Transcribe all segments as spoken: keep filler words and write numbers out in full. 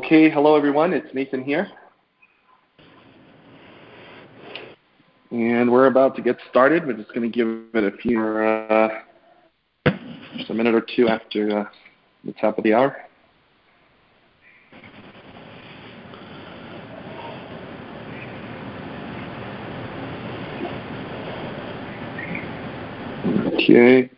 Okay, hello everyone, it's Nathan here. And we're about to get started. We're just going to give it a few, uh, just a minute or two after uh, the top of the hour. Okay.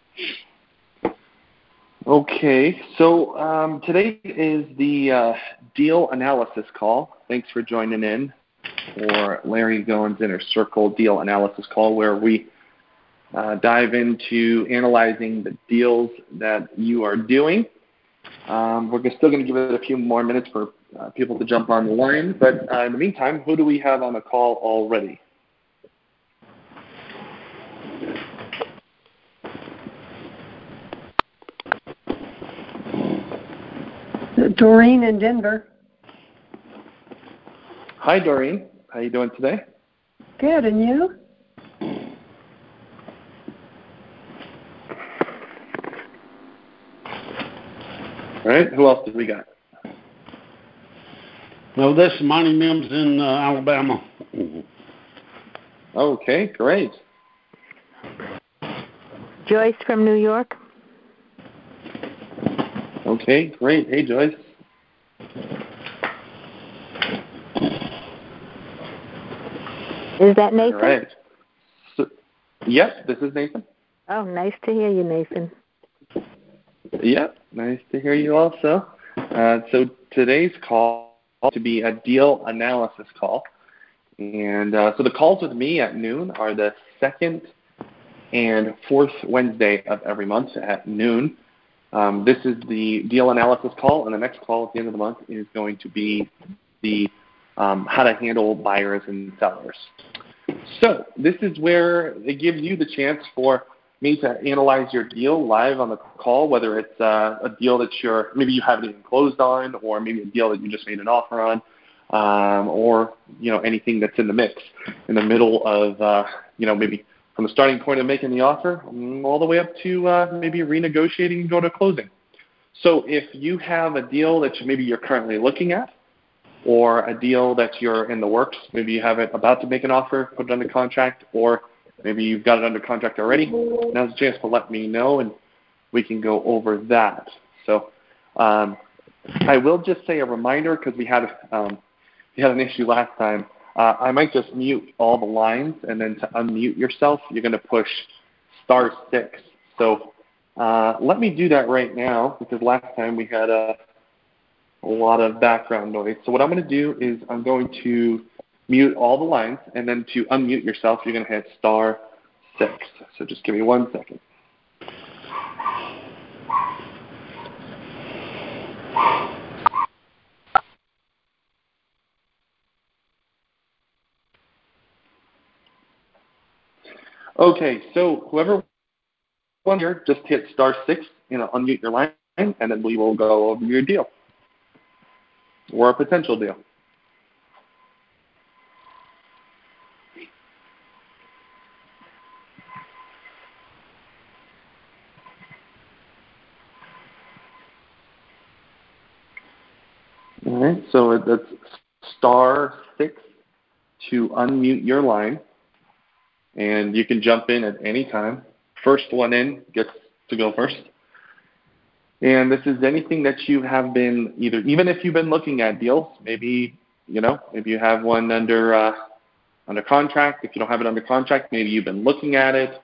Okay, so um, today is the uh, deal analysis call. Thanks for joining in for Larry Gowen's Inner Circle deal analysis call, where we uh, dive into analyzing the deals that you are doing. Um, we're still going to give it a few more minutes for uh, people to jump on the line, but uh, in the meantime, who do we have on the call already? Doreen in Denver. Hi, Doreen. How are you doing today? Good, and you? All right, who else did we got? Well, this is Monty Mims in uh, Alabama. Okay, great. Joyce from New York. Okay, great. Hey, Joyce. Is that Nathan? All right. So, yep, this is Nathan. Oh, nice to hear you, Nathan. Yep, nice to hear you also. Uh, so today's call to be a deal analysis call. And uh, so the calls with me at noon are the second and fourth Wednesday of every month at noon. Um, this is the deal analysis call, and the next call at the end of the month is going to be the um, how to handle buyers and sellers. So this is where it gives you the chance for me to analyze your deal live on the call, whether it's uh, a deal that you're maybe you haven't even closed on, or maybe a deal that you just made an offer on, um, or you know anything that's in the mix in the middle of uh, you know maybe from the starting point of making the offer all the way up to uh, maybe renegotiating and go to closing. So if you have a deal that you, maybe you're currently looking at, or a deal that you're in the works, maybe you have it about to make an offer, put it under contract, or maybe you've got it under contract already, now's a chance to let me know and we can go over that. So um, I will just say a reminder, because we had um, we had an issue last time. Uh, I might just mute all the lines, and then to unmute yourself, you're going to push star six. So uh, let me do that right now, because last time we had a, a lot of background noise. So what I'm going to do is I'm going to mute all the lines, and then to unmute yourself, you're going to hit star six. So just give me one second. Okay, so whoever won here, just hit star six, you know, unmute your line, and then we will go over your deal or a potential deal. All right, so that's star six to unmute your line, and you can jump in at any time. First one in gets to go first. And this is anything that you have been either, even if you've been looking at deals, maybe, you know, maybe you have one under uh, under contract. If you don't have it under contract, maybe you've been looking at it,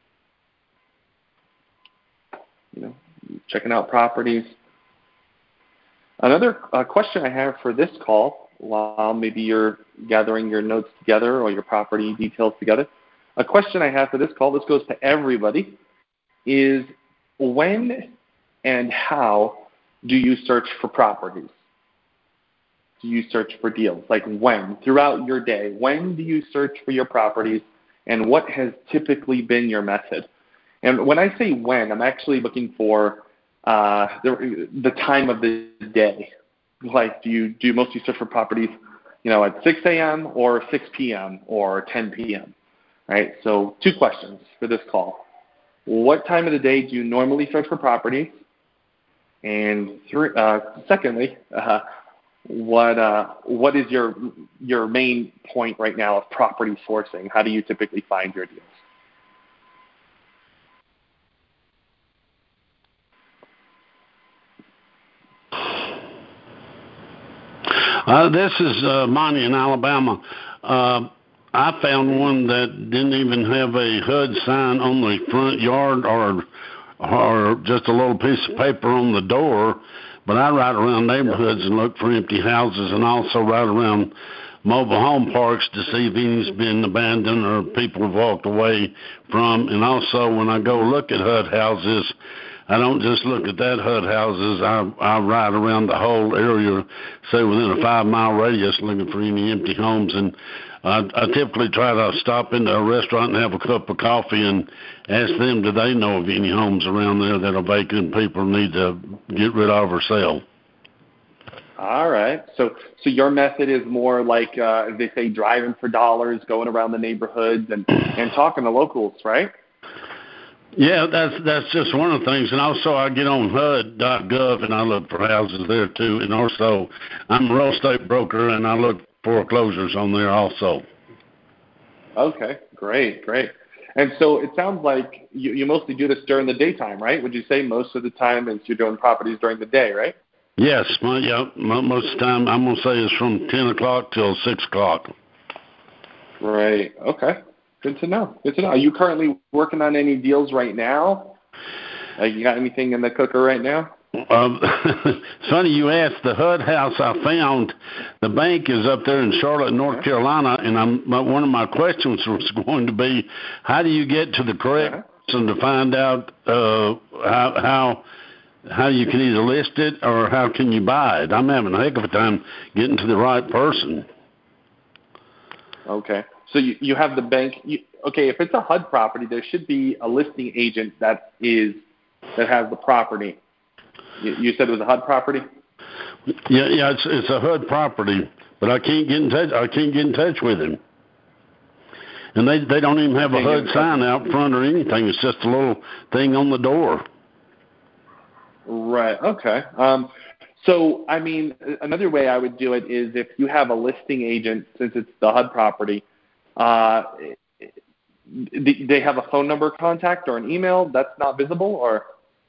you know, checking out properties. Another uh, question I have for this call, while maybe you're gathering your notes together or your property details together, a question I have for this call, this goes to everybody, is when and how do you search for properties? Do you search for deals? Like when? Throughout your day, when do you search for your properties, and what has typically been your method? And when I say when, I'm actually looking for uh, the, the time of the day. Like, do you do you mostly search for properties, you know, at six a.m. or six p.m. or ten p.m.? Right? So two questions for this call. What time of the day do you normally search for properties? And three, uh, secondly, uh, what uh, what is your your main point right now of property sourcing? How do you typically find your deals? Uh, this is uh, Monty in Alabama. Uh, I found one that didn't even have a H U D sign on the front yard or or just a little piece of paper on the door. But I ride around neighborhoods and look for empty houses, and also ride around mobile home parks to see if any's been abandoned or people have walked away from. And also when I go look at H U D houses, I don't just look at that H U D houses. I, I ride around the whole area, say within a five-mile radius, looking for any empty homes. And I, I typically try to stop into a restaurant and have a cup of coffee and ask them, do they know of any homes around there that are vacant people need to get rid of or sell? All right. So so your method is more like, uh, as they say, driving for dollars, going around the neighborhoods and, and talking to locals, right? Yeah, that's that's just one of the things. And also I get on H U D dot gov and I look for houses there too. And also I'm a real estate broker and I look for foreclosures on there also. Okay, great, great. And so it sounds like you, you mostly do this during the daytime, right? Would you say most of the time is you're doing properties during the day, right? Yes, my, yeah, most of the time I'm going to say it's from ten o'clock till six o'clock. Right, okay. Good to know. Good to know. Are you currently working on any deals right now? Uh, you got anything in the cooker right now? Um, it's funny you asked. The H U D house I found, the bank is up there in Charlotte, North Okay. Carolina, and I'm, my, one of my questions was going to be, how do you get to the correct Uh-huh. person to find out uh, how how how you can either list it or how can you buy it? I'm having a heck of a time getting to the right person. Okay. So you, you have the bank. You, okay, if it's a H U D property, there should be a listing agent that is that has the property. You, you said it was a H U D property? Yeah, yeah, it's it's a H U D property, but I can't get in touch. I can't get in touch with him, and they they don't even have a H U D sign out front or anything. It's just a little thing on the door. Right. Okay. Um, so, I mean, another way I would do it is if you have a listing agent, since it's the H U D property, uh, they have a phone number contact or an email that's not visible, or?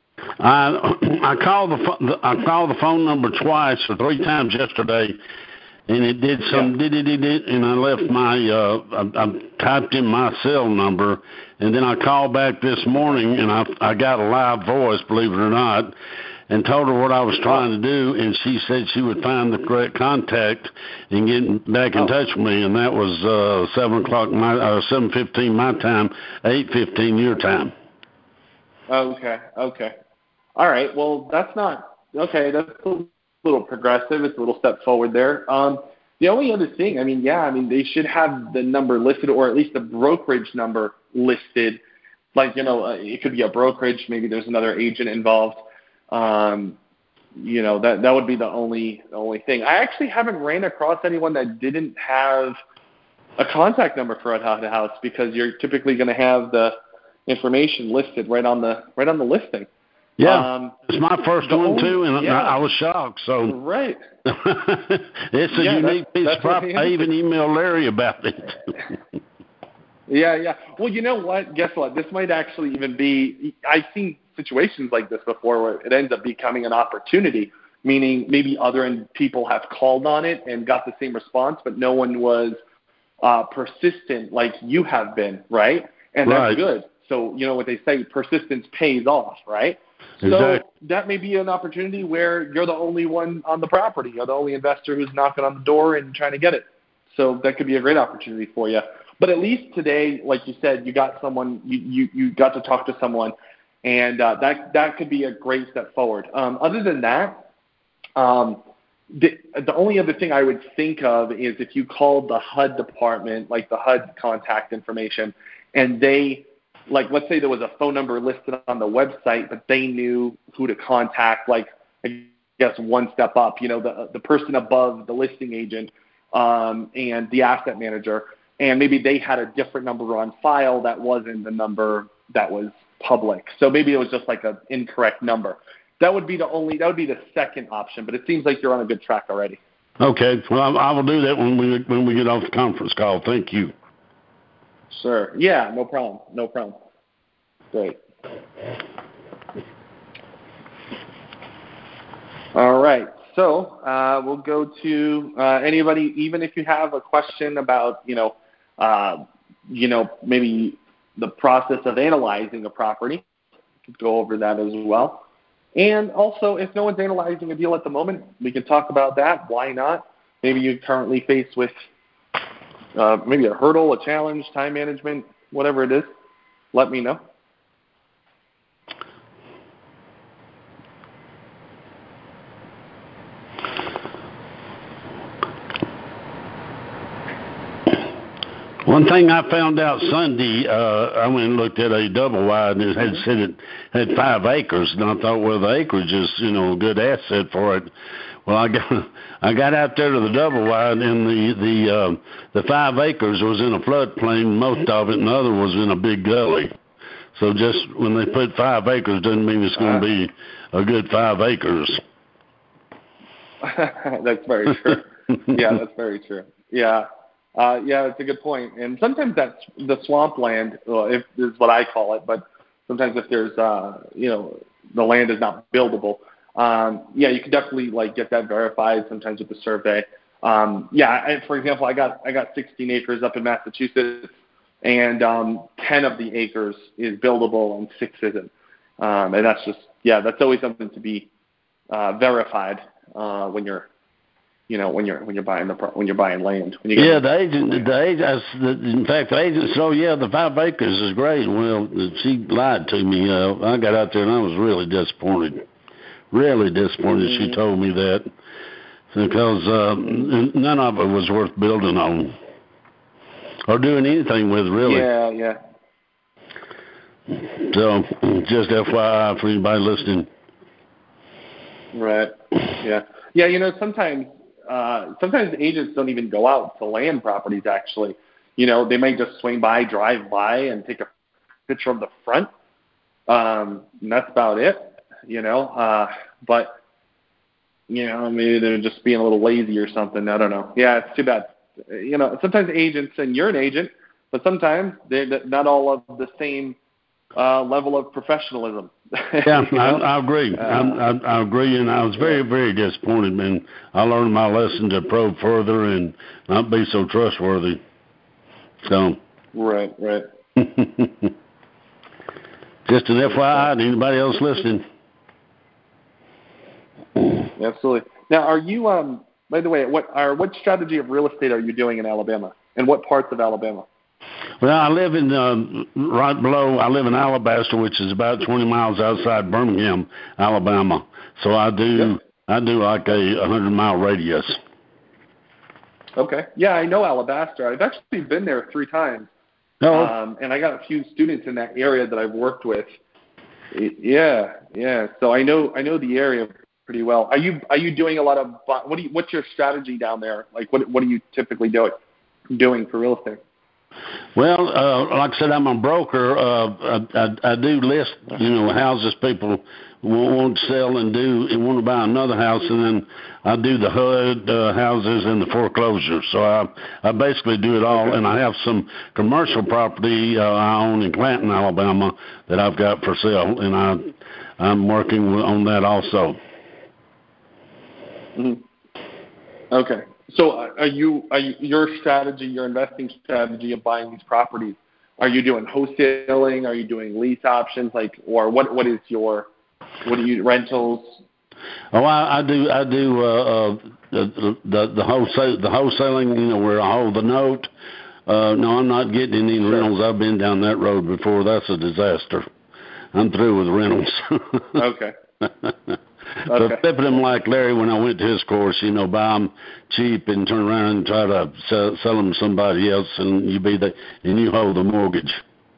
I I called the I called the phone number twice or three times yesterday, and it did some Yeah. did it did and I left my uh I, I typed in my cell number, and then I called back this morning and I I got a live voice, believe it or not, and told her what I was trying to do, and she said she would find the correct contact and get back in Oh. touch with me, and that was uh seven o'clock my uh seven fifteen my time, eight fifteen your time. Okay. Okay. All right. Well, that's not okay. That's a little progressive. It's a little step forward there. Um, the only other thing, I mean, yeah, I mean, they should have the number listed, or at least the brokerage number listed. Like, you know, uh, it could be a brokerage. Maybe there's another agent involved. Um, you know, that that would be the only the only thing. I actually haven't ran across anyone that didn't have a contact number for a H U D house, because you're typically going to have the information listed right on the right on the listing. Yeah, um, it's my first one only, too, and yeah. I was shocked. So Right. it's a Yeah, unique that's, piece that's of property. I even emailed Larry about it. Yeah, yeah. Well, you know what? Guess what? This might actually even be. I've seen situations like this before where it ends up becoming an opportunity. Meaning, maybe other people have called on it and got the same response, but no one was uh, persistent like you have been, right? And that's Right. good. So, you know what they say, persistence pays off, right? So Exactly. that may be an opportunity where you're the only one on the property. You're the only investor who's knocking on the door and trying to get it. So that could be a great opportunity for you. But at least today, like you said, you got someone, you, you, you got to talk to someone, and uh, that that could be a great step forward. Um, other than that, um, the, the only other thing I would think of is if you called the H U D department, like the H U D contact information, and they, like, let's say there was a phone number listed on the website, but they knew who to contact, like, I guess one step up, you know, the the person above the listing agent um, and the asset manager, and maybe they had a different number on file that wasn't the number that was public. So maybe it was just like an incorrect number. That would be the only, that would be the second option, but it seems like you're on a good track already. Okay. Well, I, I will do that when we when we get off the conference call. Thank you. Sure. Yeah, no problem. No problem. Great. All right. So uh, we'll go to uh, anybody, even if you have a question about, you know, uh, you know, maybe the process of analyzing a property, go over that as well. And also, if no one's analyzing a deal at the moment, we can talk about that. Why not? Maybe you're currently faced with uh, maybe a hurdle, a challenge, time management, whatever it is. Let me know. One thing I found out Sunday, uh, I went and looked at a double wide, and it had said it had five acres, and I thought, well, the acreage is, you know, a good asset for it. Well, I got I got out there to the double wide, and the the uh, the five acres was in a floodplain, most of it, and the other was in a big gully. So just when they put five acres doesn't mean it's going to be a good five acres. That's very true. Yeah, that's very true. Yeah. Uh, yeah, that's a good point. And sometimes that's the swampland, well, if this is what I call it, but sometimes if there's, uh, you know, the land is not buildable, um, yeah, you can definitely like get that verified sometimes with the survey. Um, yeah, I, for example, I got I got sixteen acres up in Massachusetts, and um, ten of the acres is buildable and six isn't. Um, and that's just, yeah, that's always something to be uh, verified uh, when you're, you know, when you're when you're buying the when you're buying land. When you yeah, the agent, land. the agent. In fact, the agent said, "Oh yeah, the five acres is great." Well, she lied to me. Uh, I got out there and I was really disappointed. Really disappointed. Mm-hmm. She told me that because uh, mm-hmm. none of it was worth building on or doing anything with, really. Yeah, yeah. So, just F Y I for anybody listening. Right. Yeah. Yeah. You know, sometimes. Uh, sometimes agents don't even go out to land properties, actually. You know, they may just swing by, drive by, and take a picture of the front. Um, and that's about it, you know. Uh, but, you know, maybe they're just being a little lazy or something. I don't know. Yeah, it's too bad. You know, sometimes agents, and you're an agent, but sometimes they're not all of the same uh, level of professionalism. Yeah, I, I agree. Uh, I, I, I agree, and I was very, very disappointed, man. I learned my lesson to probe further and not be so trustworthy. So. Right, right. Just an F Y I to anybody else listening. Absolutely. Now, are you, um, by the way, what are what strategy of real estate are you doing in Alabama, and what parts of Alabama? Well, I live in uh, right below. I live in Alabaster, which is about twenty miles outside Birmingham, Alabama. So I do yep. I do like a, a hundred mile radius. Okay. Yeah, I know Alabaster. I've actually been there three times. Oh. Um, and I got a few students in that area that I've worked with. Yeah, yeah. So I know I know the area pretty well. Are you are you doing a lot of what do you, what's your strategy down there? Like what what are you typically doing doing for real estate? Well, uh, like I said, I'm a broker. Uh, I, I, I do list, you know, houses people want to sell and do and want to buy another house, and then I do the H U D uh, houses and the foreclosures. So I, I basically do it all, okay. And I have some commercial property uh, I own in Clanton, Alabama, that I've got for sale, and I, I'm working on that also. Mm-hmm. Okay. So are you, are you, your strategy, your investing strategy of buying these properties, are you doing wholesaling? Are you doing lease options? Like, or what, what is your, what do you, rentals? Oh, I, I do, I do, uh, uh, the, the, the wholesale, the wholesaling, you know, where I hold the note. Uh, no, I'm not getting any sure. rentals. I've been down that road before. That's a disaster. I'm through with rentals. Okay. But okay. flipping them like Larry when I went to his course, you know, buy them cheap and turn around and try to sell, sell them to somebody else, and you be the and you hold the mortgage.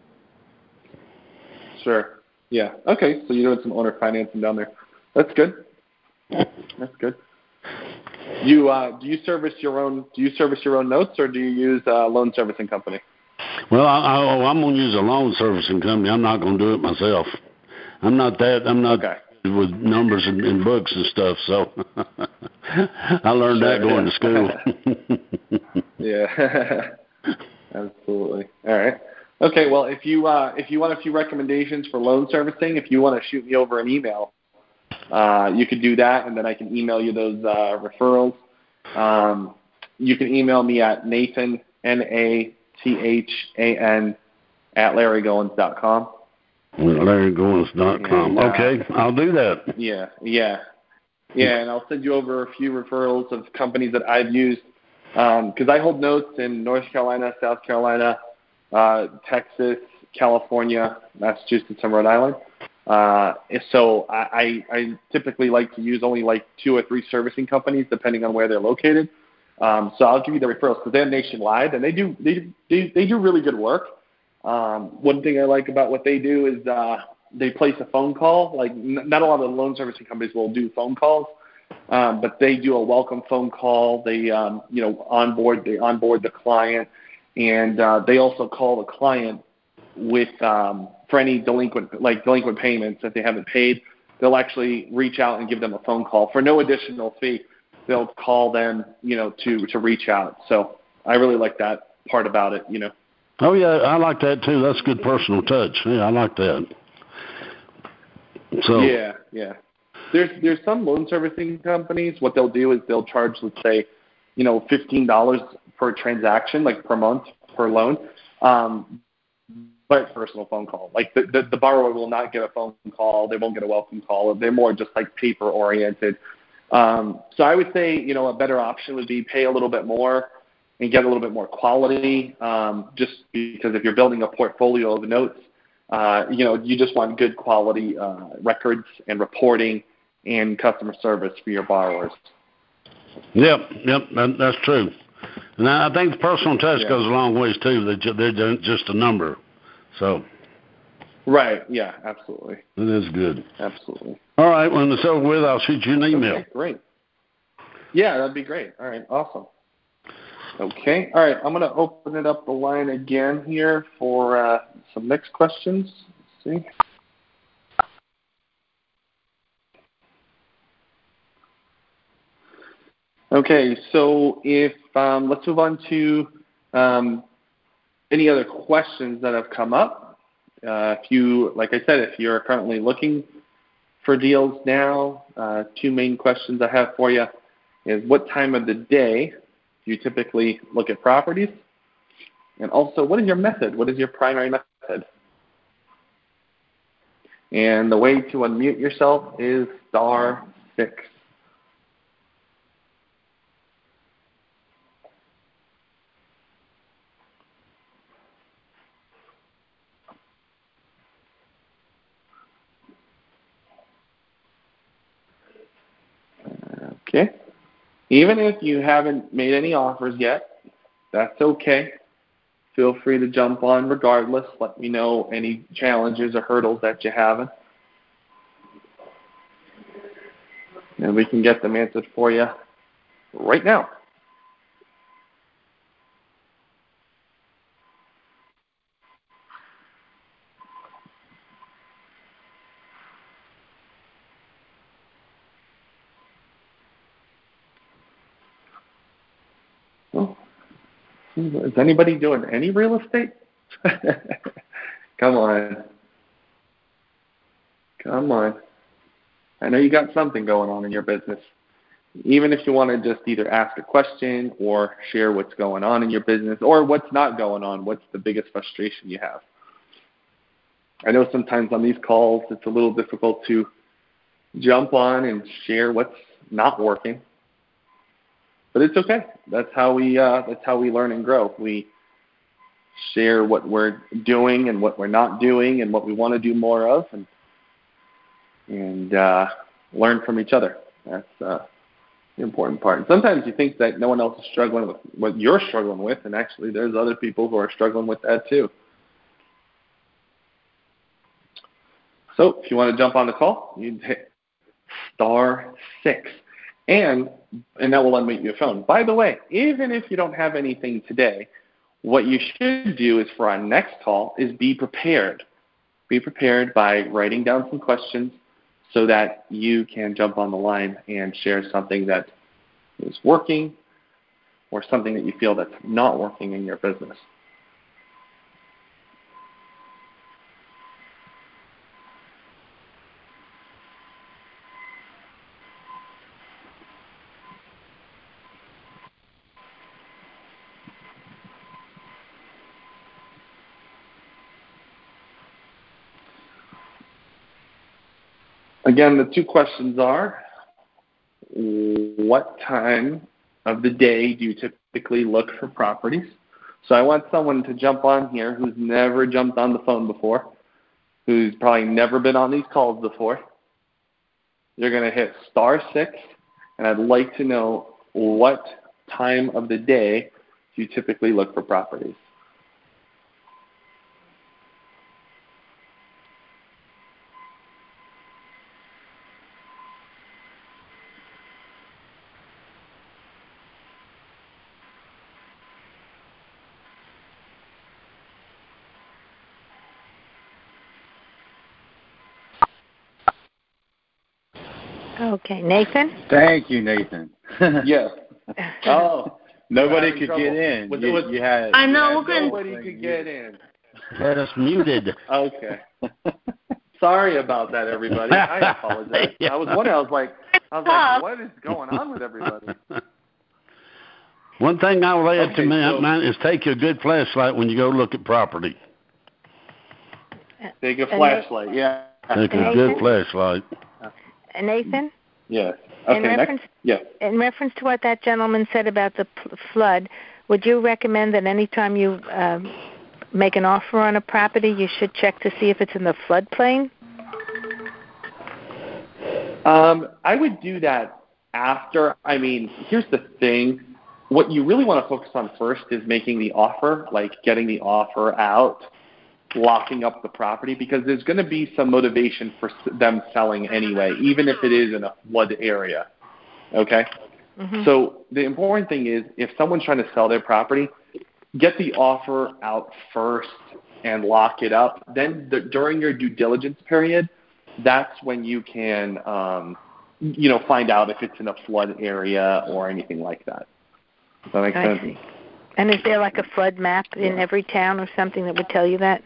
Sure. Yeah. Okay. So you're doing some owner financing down there. That's good. That's good. You uh, do you service your own? Do you service your own notes, or do you use a loan servicing company? Well, I, I, I'm going to use a loan servicing company. I'm not going to do it myself. I'm not that. I'm not. Okay. with numbers and, and books and stuff. So I learned Sure, that going yeah. to school. Yeah, absolutely. All right. Okay. Well, if you uh, if you want a few recommendations for loan servicing, if you want to shoot me over an email, uh, you could do that, and then I can email you those uh, referrals. Um, you can email me at Nathan N A T H A N at Larry Goins dot com. Larry Goins dot com. Uh, Okay, I'll do that. Yeah, yeah. Yeah, and I'll send you over a few referrals of companies that I've used because um, I hold notes in North Carolina, South Carolina, uh, Texas, California, Massachusetts, and Rhode Island. Uh, so I, I, I typically like to use only like two or three servicing companies depending on where they're located. Um, so I'll give you the referrals because they're nationwide and they do they they, they do really good work. Um, one thing I like about what they do is uh, they place a phone call. Like n- not a lot of the loan servicing companies will do phone calls, um, but they do a welcome phone call. They um, you know onboard they onboard the client, and uh, they also call the client with um, for any delinquent like delinquent payments if they haven't paid. They'll actually reach out and give them a phone call for no additional fee. They'll call them you know to to reach out. So I really like that part about it. You know. Oh, yeah, I like that, too. That's good personal touch. Yeah, I like that. So Yeah, yeah. There's there's some loan servicing companies, what they'll do is they'll charge, let's say, you know, fifteen dollars per transaction, like per month, per loan, um, but personal phone call. Like the, the, the borrower will not get a phone call. They won't get a welcome call. They're more just like paper-oriented. Um, so I would say, you know, a better option would be pay a little bit more and get a little bit more quality, um, just because if you're building a portfolio of notes, uh, you know, you just want good quality uh, records and reporting and customer service for your borrowers. Yep, yep, that, that's true. And I think the personal touch Yeah. goes a long ways, too. They're, they're just a number. So. Right, yeah, absolutely. It is good. Absolutely. All right, when it's over with, I'll shoot you an email. Okay, great. Yeah, that'd be great. All right, awesome. Okay. All right. I'm going to open it up the line again here for uh, some next questions. Let's see. Okay. So if um, let's move on to um, any other questions that have come up. Uh, if you, like I said, if you're currently looking for deals now, uh, two main questions I have for you is what time of the day do you typically look at properties? And also, what is your method? What is your primary method? And the way to unmute yourself is star six. Okay. Even if you haven't made any offers yet, that's okay. Feel free to jump on regardless. Let me know any challenges or hurdles that you have. And we can get them answered for you right now. Well, is anybody doing any real estate? Come on. Come on. I know you got something going on in your business. Even if you want to just either ask a question or share what's going on in your business or what's not going on, what's the biggest frustration you have. I know sometimes on these calls it's a little difficult to jump on and share what's not working, but it's okay. That's how we uh, that's how we learn and grow. We share what we're doing and what we're not doing and what we want to do more of, and and uh, learn from each other. That's uh, the important part. And sometimes you think that no one else is struggling with what you're struggling with, and actually there's other people who are struggling with that too. So if you want to jump on the call, you hit star six, and and that will unmute your phone. By the way, even if you don't have anything today, what you should do is for our next call is be prepared. Be prepared by writing down some questions so that you can jump on the line and share something that is working or something that you feel that's not working in your business. Again, the two questions are, what time of the day do you typically look for properties? So I want someone to jump on here who's never jumped on the phone before, who's probably never been on these calls before. You're going to hit star six, and I'd like to know what time of the day do you typically look for properties. Okay, Nathan? Thank you, Nathan. Yes. Oh, nobody in could trouble. get in. Was, you, was, you had, I know, you we're good. nobody could get in. Had us muted. Okay. Sorry about that, everybody. I apologize. Yeah. I was wondering. I was like, I was like, what is going on with everybody? One thing I'll lay it Okay, to me, so- man, is take a good flashlight when you go look at property. Take a And flashlight. Yeah. Take a Nathan? good flashlight. Uh, Nathan? Yes. In Okay. reference, Next. Yes. in reference to what that gentleman said about the p- flood, would you recommend that anytime you um, make an offer on a property, you should check to see if it's in the floodplain? Um, I would do that after. I mean, here's the thing. What you really want to focus on first is making the offer, like getting the offer out, locking up the property, because there's going to be some motivation for them selling anyway, even if it is in a flood area. Okay? Mm-hmm. So the important thing is, if someone's trying to sell their property, get the offer out first and lock it up. Then the, during your due diligence period, that's when you can, um, you know, find out if it's in a flood area or anything like that. Does that make I sense? see. And is there like a flood map in every town or something that would tell you that?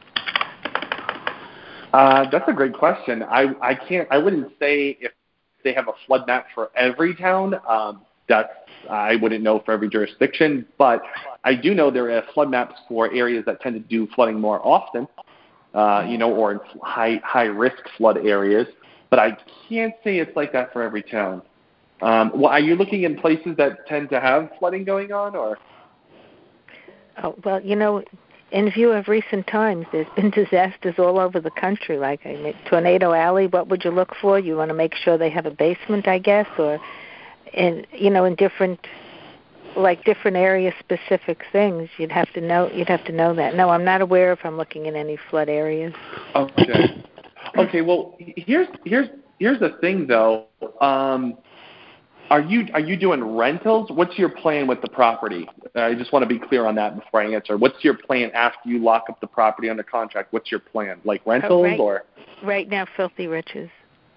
Uh, that's a great question. I, I can't. I wouldn't say if they have a flood map for every town. Um, that's I wouldn't know for every jurisdiction, but I do know there are flood maps for areas that tend to do flooding more often. Uh, you know, or in high high risk flood areas. But I can't say it's like that for every town. Um, well, are you looking in places that tend to have flooding going on, or? Oh, well, you know, in view of recent times, there's been disasters all over the country, like I mean, Tornado Alley. What would you look for? You want to make sure they have a basement, I guess, or in you know, in different, like different area specific things. You'd have to know. You'd have to know that. No, I'm not aware if I'm looking in any flood areas. Okay. Okay. Well, here's here's here's the thing, though. Um, Are you are you doing rentals? What's your plan with the property? I just want to be clear on that before I answer. What's your plan after you lock up the property under contract? What's your plan? Like rentals oh, right, or? Right now, Filthy Riches.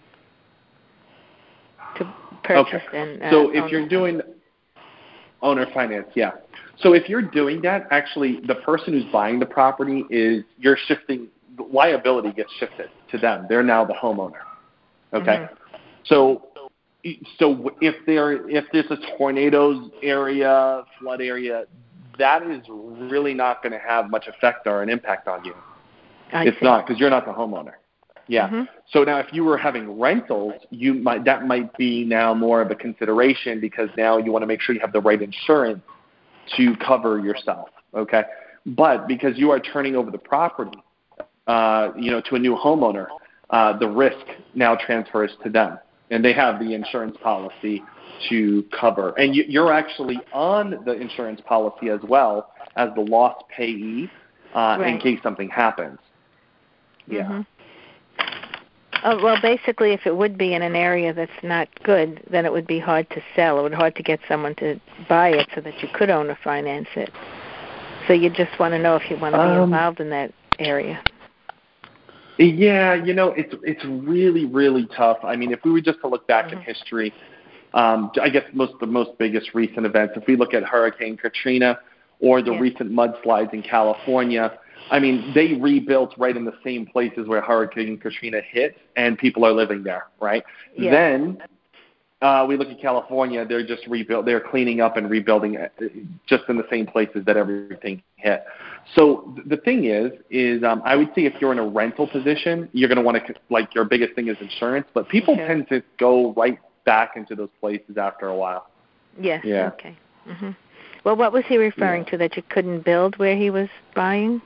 To purchase Okay. and uh, so if own you're the- doing owner finance, yeah. So if you're doing that, actually, the person who's buying the property is you're shifting liability gets shifted to them. They're now the homeowner. Okay. Mhm. So. So if there if there's a tornadoes area, flood area, that is really not going to have much effect or an impact on you. I it's see. not, because you're not the homeowner. Yeah. Mm-hmm. So now if you were having rentals, you might that might be now more of a consideration, because now you want to make sure you have the right insurance to cover yourself. Okay. But because you are turning over the property, uh, you know, to a new homeowner, uh, the risk now transfers to them. And they have the insurance policy to cover. And you, you're actually on the insurance policy as well as the loss payee uh, Right. in case something happens. Yeah. Mm-hmm. Oh, well, basically, if it would be in an area that's not good, then it would be hard to sell. It would be hard to get someone to buy it so that you could own or finance it. So you just want to know if you want to be Um, involved in that area. Yeah, you know, it's it's really, really tough. I mean, if we were just to look back Mm-hmm. in history, um, I guess most the most biggest recent events, if we look at Hurricane Katrina or the Yeah. recent mudslides in California, I mean, they rebuilt right in the same places where Hurricane Katrina hit, and people are living there, right? Yeah. Then uh, we look at California; they're just rebuilt. They're cleaning up and rebuilding it just in the same places that everything hit. So the thing is, is um, I would say if you're in a rental position, you're going to want to, like, your biggest thing is insurance. But people Okay. tend to go right back into those places after a while. Yes. Yeah. Okay. hmm Well, what was he referring Yeah. to? That you couldn't build where he was buying?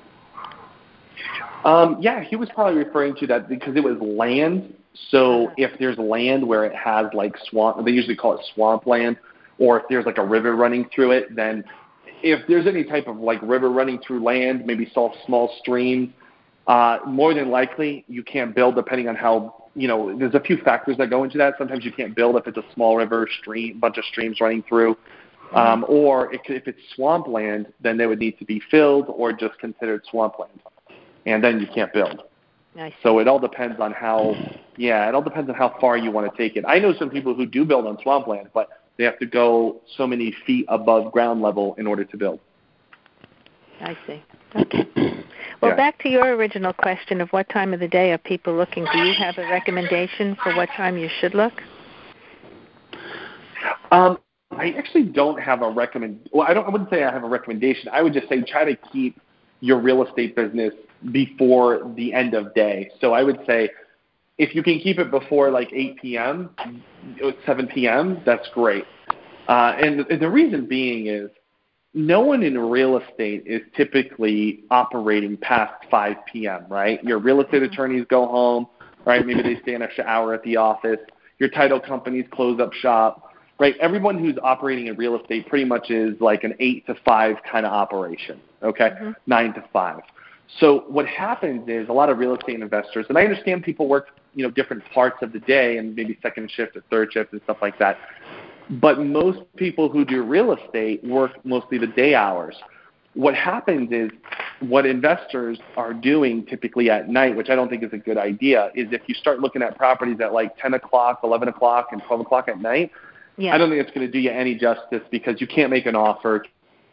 Um, yeah, he was probably referring to that because it was land. So Uh-huh. if there's land where it has like swamp, they usually call it swampland, or if there's like a river running through it, then if there's any type of like river running through land, maybe small small streams, uh, more than likely you can't build depending on how, you know, there's a few factors that go into that. Sometimes you can't build if it's a small river, stream, bunch of streams running through. Um, or it could, if it's swampland, then they would need to be filled or just considered swampland. And then you can't build. I see. So it all depends on how, yeah, it all depends on how far you want to take it. I know some people who do build on swampland, but they have to go so many feet above ground level in order to build. I see. Okay. Well, Yeah. back to your original question of what time of the day are people looking. Do you have a recommendation for what time you should look? Um, I actually don't have a recommend. Well, I don't. I wouldn't say I have a recommendation. I would just say try to keep your real estate business before the end of day. So I would say if you can keep it before like eight p.m., seven p.m., that's great. Uh, and, and the reason being is no one in real estate is typically operating past five p.m., right? Your real estate attorneys go home, right? Maybe they stay an extra hour at the office. Your title companies close up shop. Right, everyone who's operating in real estate pretty much is like an eight to five kind of operation, okay, Mm-hmm. nine to five. So what happens is a lot of real estate investors, and I understand people work, you know, different parts of the day and maybe second shift or third shift and stuff like that, but most people who do real estate work mostly the day hours. What happens is what investors are doing typically at night, which I don't think is a good idea, is if you start looking at properties at like ten o'clock, eleven o'clock, and twelve o'clock at night, Yeah. I don't think it's going to do you any justice because you can't make an offer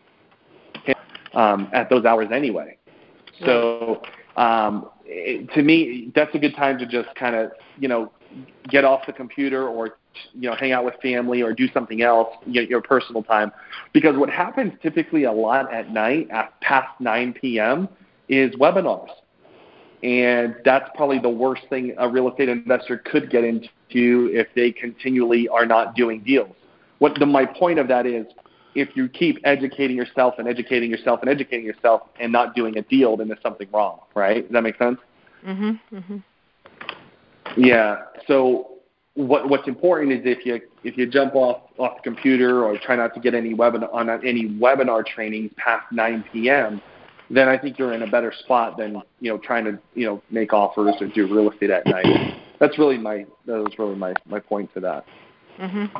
um, at those hours anyway. So um, it, to me, that's a good time to just kind of, you know, get off the computer or, you know, hang out with family or do something else, get your personal time. Because what happens typically a lot at night, at past nine p.m., is webinars. And that's probably the worst thing a real estate investor could get into if they continually are not doing deals. What the, my point of that is, if you keep educating yourself and educating yourself and educating yourself and not doing a deal, then there's something wrong, right? Does that make sense? Mm-hmm. Mm-hmm. Yeah. So what what's important is if you if you jump off off the computer or try not to get any webinar on any webinar trainings past nine p.m., then I think you're in a better spot than, you know, trying to, you know, make offers or do real estate at night. That's really my that was really my, my point to that. Mm-hmm.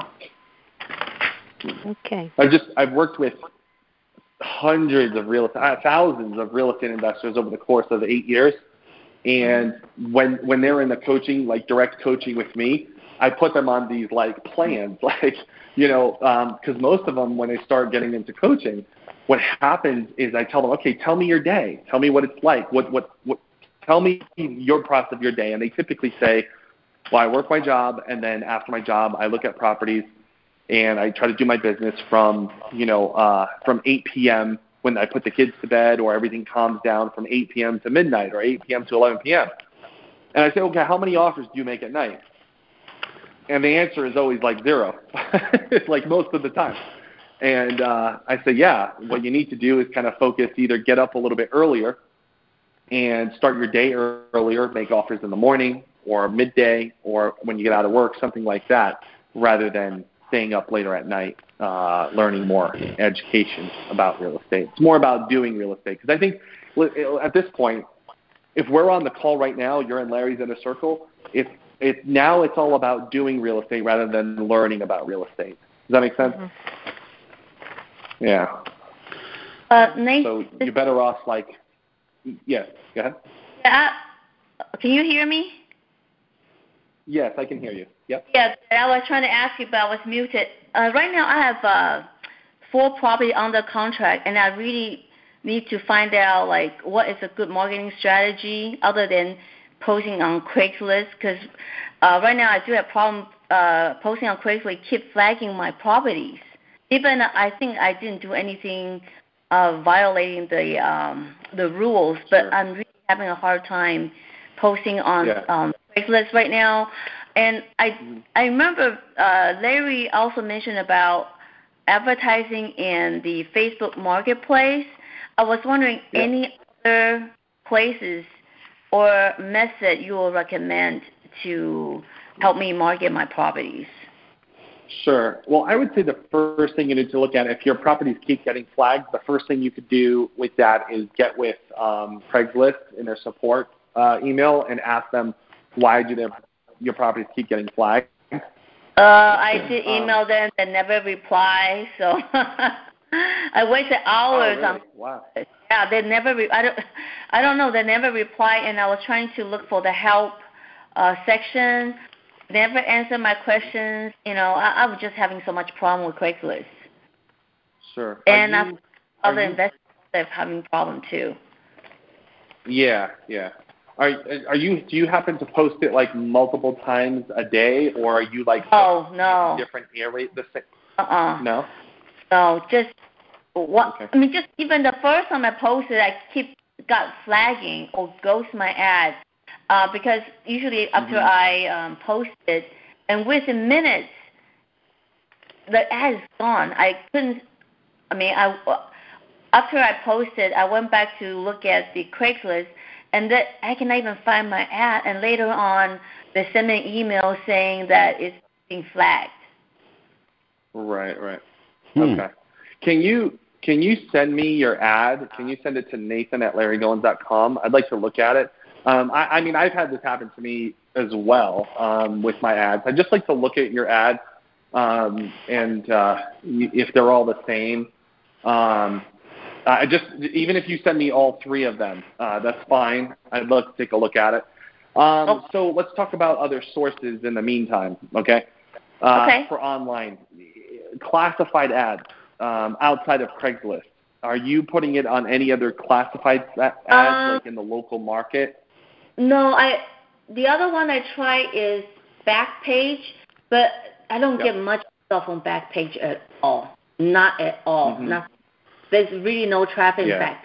Okay. I've just I've worked with hundreds of real estate, thousands of real estate investors over the course of eight years, and when when they're in the coaching, like direct coaching with me, I put them on these like plans, like, you know, because um, most of them when they start getting into coaching, what happens is I tell them, okay, tell me your day, tell me what it's like, what what what, tell me your process of your day, and they typically say, well, I work my job, and then after my job, I look at properties. And I try to do my business from, you know, uh, from eight p.m. when I put the kids to bed or everything calms down from eight p.m. to midnight or eight p.m. to eleven p.m. And I say, okay, how many offers do you make at night? And the answer is always like zero, like most of the time. And uh, I say, yeah, what you need to do is kind of focus, either get up a little bit earlier and start your day earlier, make offers in the morning or midday or when you get out of work, something like that, rather than staying up later at night, uh, learning more education about real estate. It's more about doing real estate. Because I think at this point, if we're on the call right now, you're in Larry's Inner Circle, if, if now it's all about doing real estate rather than learning about real estate. Does that make sense? Mm-hmm. Yeah. Uh, Nate, so you're better off like, yeah, go ahead. Yeah, can you hear me? Yes, I can hear you. Yep. Yeah, I was trying to ask you, but I was muted. Uh, right now, I have uh, four property under contract, and I really need to find out like what is a good marketing strategy other than posting on Craigslist. Because uh, right now, I do have problem uh, posting on Craigslist. Keep flagging my properties. Even I think I didn't do anything uh, violating the um, the rules, but Sure. I'm really having a hard time posting on Yeah. um, Craigslist right now. And I Mm-hmm. I remember uh, Larry also mentioned about advertising in the Facebook Marketplace. I was wondering Yeah. any other places or method you will recommend to help me market my properties. Sure. Well, I would say the first thing you need to look at, if your properties keep getting flagged, the first thing you could do with that is get with um, Craigslist in their support uh, email and ask them why do their your properties keep getting flagged. Uh, I did email um, them and never reply, so I wasted hours oh, really? on. Wow. Yeah, they never. Re- I don't. I don't know. They never reply, and I was trying to look for the help uh, section. Never answer my questions. You know, I, I was just having so much problem with Craigslist. Sure. And Are you, other are you, investors are having problem too. Yeah, yeah. Are are you? Do you happen to post it like multiple times a day, or are you like Oh no. different areas? The same? Uh-uh. No. No, just what? Okay. I mean, just even the first time I posted, I keep got flagging or ghost my ad uh, because usually after Mm-hmm. I um, post it, and within minutes, the ad is gone. I couldn't. I mean, I after I posted, I went back to look at the Craigslist, and that I cannot even find my ad. And later on, they sent me an email saying that it's being flagged. Right, right. Hmm. Okay. Can you can you send me your ad? Can you send it to Nathan at Larry Goins dot com? I'd like to look at it. Um, I, I mean, I've had this happen to me as well um, with my ads. I'd just like to look at your ads um, and uh, if they're all the same. Um, I just even if you send me all three of them, uh, that's fine. I'd love to take a look at it. Um, Oh. So let's talk about other sources in the meantime, okay? Uh, Okay. For online, classified ads um, outside of Craigslist. Are you putting it on any other classified ads, Um, like in the local market? No, I. The other one I try is Backpage, but I don't Yep. get much stuff on Backpage at all. Not at all. Mm-hmm. Not. There's really no traffic Yeah. in Backpage.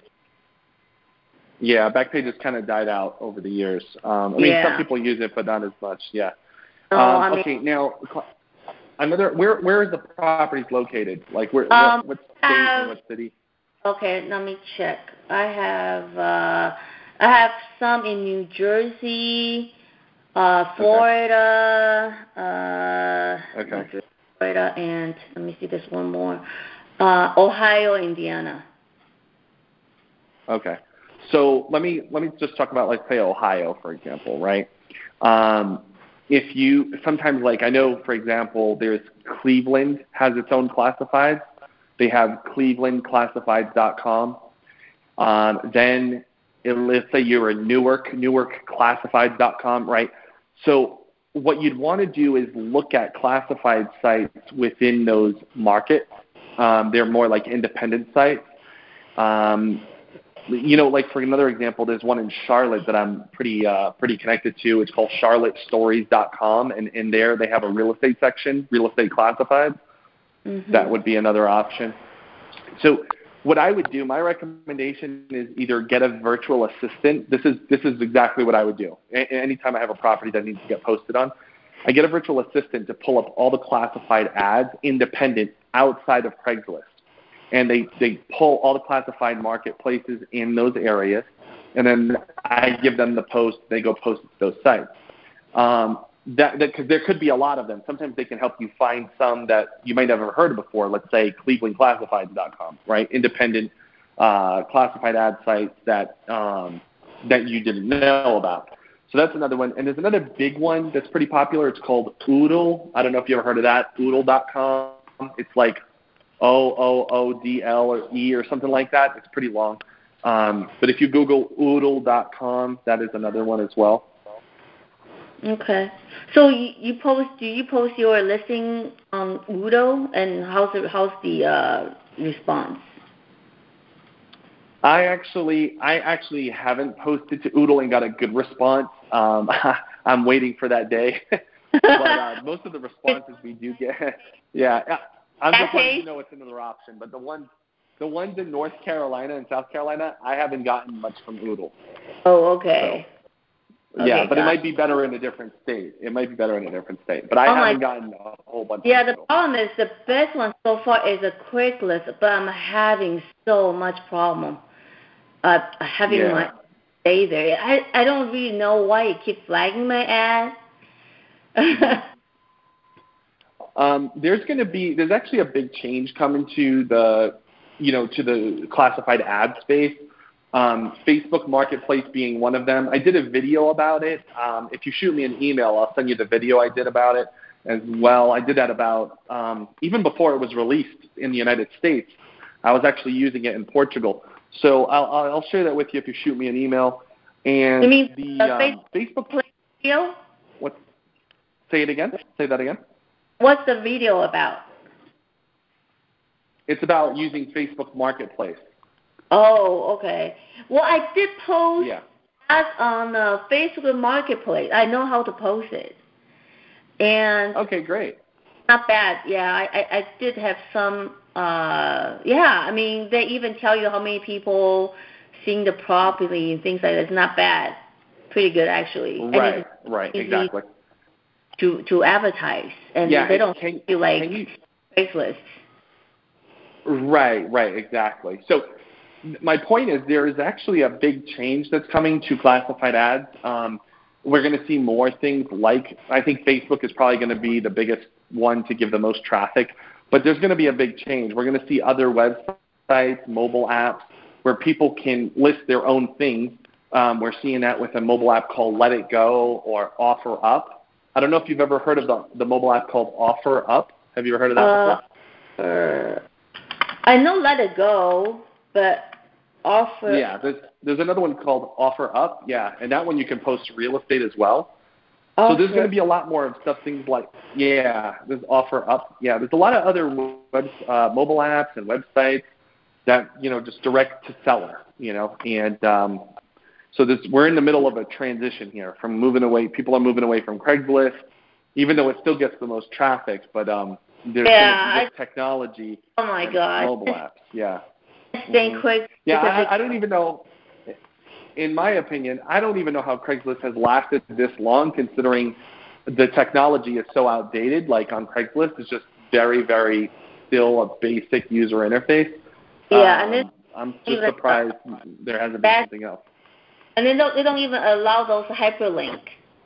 Yeah, Backpage has kind of died out over the years. Um, I mean, Yeah. some people use it, but not as much. Yeah. No, um, I mean. Okay, now another. Where where is the properties located? Like where? Um, what, what state have, and what city? Okay, let me check. I have uh, I have some in New Jersey, uh, Florida, uh, Okay. Florida, and let me see, there's one more, uh, Ohio, Indiana. Okay. So let me let me just talk about, like, say Ohio, for example, right? Um, if you sometimes, like, I know, for example, there's Cleveland has its own classifieds. They have cleveland classifieds dot com. Um, then it, let's say you're in Newark, newark classifieds dot com, right? So what you'd want to do is look at classified sites within those markets. Um, they're more like independent sites. Um, You know, like for another example, there's one in Charlotte that I'm pretty uh, pretty connected to. It's called charlotte stories dot com, and in there they have a real estate section, real estate classified. Mm-hmm. That would be another option. So what I would do, my recommendation is either get a virtual assistant. This is this is exactly what I would do. A- anytime I have a property that needs to get posted on, I get a virtual assistant to pull up all the classified ads independent outside of Craigslist. And they, they pull all the classified marketplaces in those areas, and then I give them the post. They go post it to those sites. Um, that because there could be a lot of them. Sometimes they can help you find some that you might never have heard of before. Let's say cleveland classifieds dot com, right? Independent uh, classified ad sites that um, that you didn't know about. So that's another one. And there's another big one that's pretty popular. It's called Oodle. I don't know if you ever heard of that. Oodle dot com. It's like O O O D L or E or something like that. It's pretty long. Um, but if you Google oodle dot com, that is another one as well. Okay. So you, you post? Do you post your listing on Udo, and how's the how's the uh, response? I actually, I actually haven't posted to Oodle and got a good response. Um, I'm waiting for that day. but uh, most of the responses we do get, yeah, I'm just letting you know it's another option. But the ones, the ones in North Carolina and South Carolina, I haven't gotten much from Oodle. Oh, okay. So, okay yeah, but it it. might be better in a different state. It might be better in a different state. But I oh haven't my, gotten a whole bunch. Yeah, from the Oodle. problem is the best one so far is a Craigslist, but I'm having so much problem uh, having yeah. my stay there. I I don't really know why it keeps flagging my ad. Um, there's going to be, there's actually a big change coming to the, you know, to the classified ad space. Um, Facebook Marketplace being one of them. I did a video about it. Um, if you shoot me an email, I'll send you the video I did about it as well. I did that about, um, even before it was released in the United States. I was actually using it in Portugal. So I'll, I'll share that with you if you shoot me an email. And you mean the uh, um, Facebook video? What? Say it again. Say that again. What's the video about? It's about using Facebook Marketplace. Oh, okay. Well, I did post Yeah. ads on uh, Facebook Marketplace. I know how to post it. And Okay, great. Not bad. Yeah, I, I, I did have some, uh, yeah, I mean, they even tell you how many people seeing the property and things like that. It's not bad. Pretty good, actually. Right, and it's right, easy exactly. To, to advertise. And yeah, they don't can, do like can you, Craigslist. Right, right, exactly. So my point is there is actually a big change that's coming to classified ads. Um, we're going to see more things like, I think Facebook is probably going to be the biggest one to give the most traffic, but there's going to be a big change. We're going to see other websites, mobile apps, where people can list their own things. Um, we're seeing that with a mobile app called Let It Go or Offer Up. I don't know if you've ever heard of the, the mobile app called Offer Up. Have you ever heard of that uh, before? Uh, I know Let It Go, but Offer... Yeah, there's, there's another one called Offer Up, yeah, and that one you can post real estate as well. Offer. So there's going to be a lot more of stuff, things like, yeah, there's Offer Up. Yeah, there's a lot of other web, uh, mobile apps and websites that, you know, just direct to seller, you know, and um, so this, we're in the middle of a transition here from moving away. People are moving away from Craigslist, even though it still gets the most traffic, but um, there's yeah, some technology oh my and God. mobile apps, yeah. Staying quick. Yeah, I, I don't even know. In my opinion, I don't even know how Craigslist has lasted this long, considering the technology is so outdated. Like on Craigslist, it's just very, very still a basic user interface. Yeah, um, and I'm just surprised uh, there hasn't been something else. And they don't, they don't even allow those hyperlink.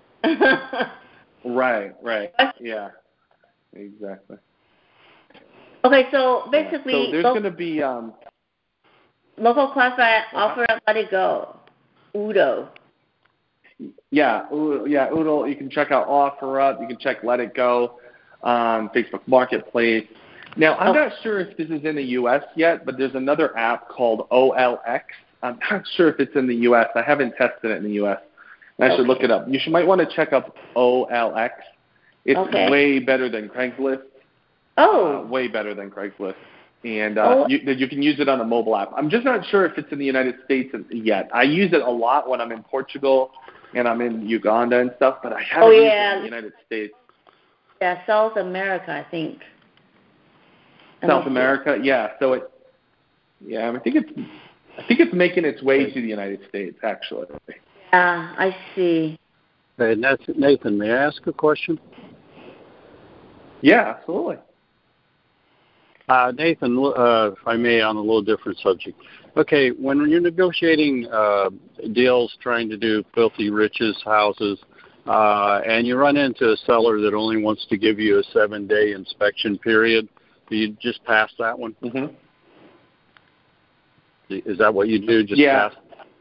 Right, right. Yeah, exactly. Okay, so basically, yeah. so there's going to be um, local classified Offer Up, Let It Go, Udo. Yeah, yeah, Oodle. You can check out Offer Up. You can check Let It Go, um, Facebook Marketplace. Now, I'm oh. not sure if this is in the U S yet, but there's another app called O L X. I'm not sure if it's in the U S. I haven't tested it in the U S. I should okay. look it up. You should might want to check out O L X. It's okay. way better than Craigslist. Oh. Uh, way better than Craigslist. And uh, oh. you, you can use it on a mobile app. I'm just not sure if it's in the United States yet. I use it a lot when I'm in Portugal and I'm in Uganda and stuff, but I haven't oh, used yeah. it in the United States. Yeah, South America, I think. South America, yeah. So it, yeah, I think it's, I think it's making its way to the United States, actually. Yeah, I see. Hey, Nathan, may I ask a question? Yeah, absolutely. Uh, Nathan, uh, if I may, on a little different subject. Okay, when you're negotiating uh, deals, trying to do filthy riches houses, uh, and you run into a seller that only wants to give you a seven-day inspection period, do you just pass that one? Mm-hmm. Is that what you do, just yeah. pass?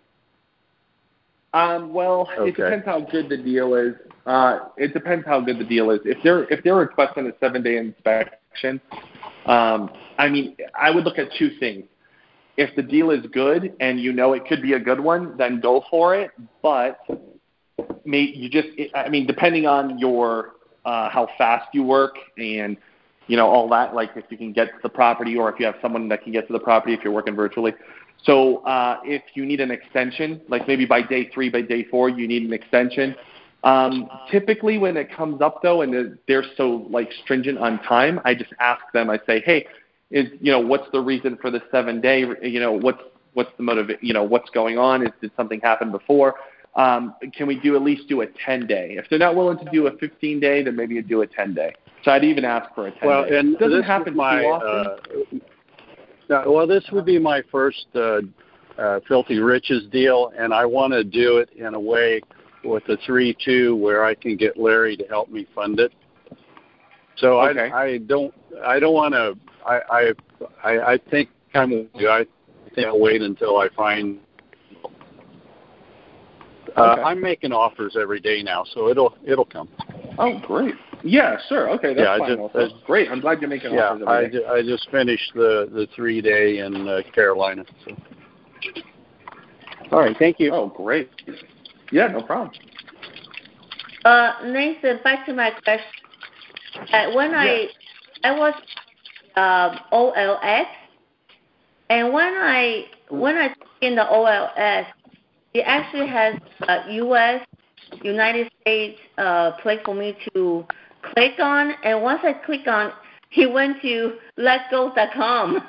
Um, well, okay. It depends how good the deal is. Uh, it depends how good the deal is. If they're if they're requesting a seven-day inspection, um, I mean, I would look at two things. If the deal is good and you know it could be a good one, then go for it. But may you just I mean, depending on your uh, how fast you work and you know all that, like if you can get to the property or if you have someone that can get to the property if you're working virtually. So uh, if you need an extension, like maybe by day three, by day four, you need an extension. Um, typically, when it comes up though, and they're so like stringent on time, I just ask them. I say, hey, is you know what's the reason for the seven day? You know what's what's the motive? You know what's going on? Is did something happen before? Um, can we do at least do a ten day? If they're not willing to do a fifteen day, then maybe you do a ten day. So I'd even ask for a ten well, day. And it doesn't this happen my, too often. Uh, no, well, this would be my first uh, uh, Filthy Riches deal, and I want to do it in a way with a three two where I can get Larry to help me fund it. So okay. I, I don't I don't want to I, I I I think kind of I think I'll wait until I find. Uh, okay. I'm making offers every day now, so it'll it'll come. Oh, great. Yeah, sure. Okay, that's yeah, fine. Just, also. uh, Great. I'm glad you're making yeah, offers every day. I, I just finished the, the three day in uh, Carolina. So. All right. Thank you. Oh, great. Yeah, no problem. Uh, Nathan, back to my question. Uh, when yeah. I I was um, O L X, and when I when I in the O L X, it actually has a U S United States uh, place for me to click on, and once I click on, he went to let go dot com.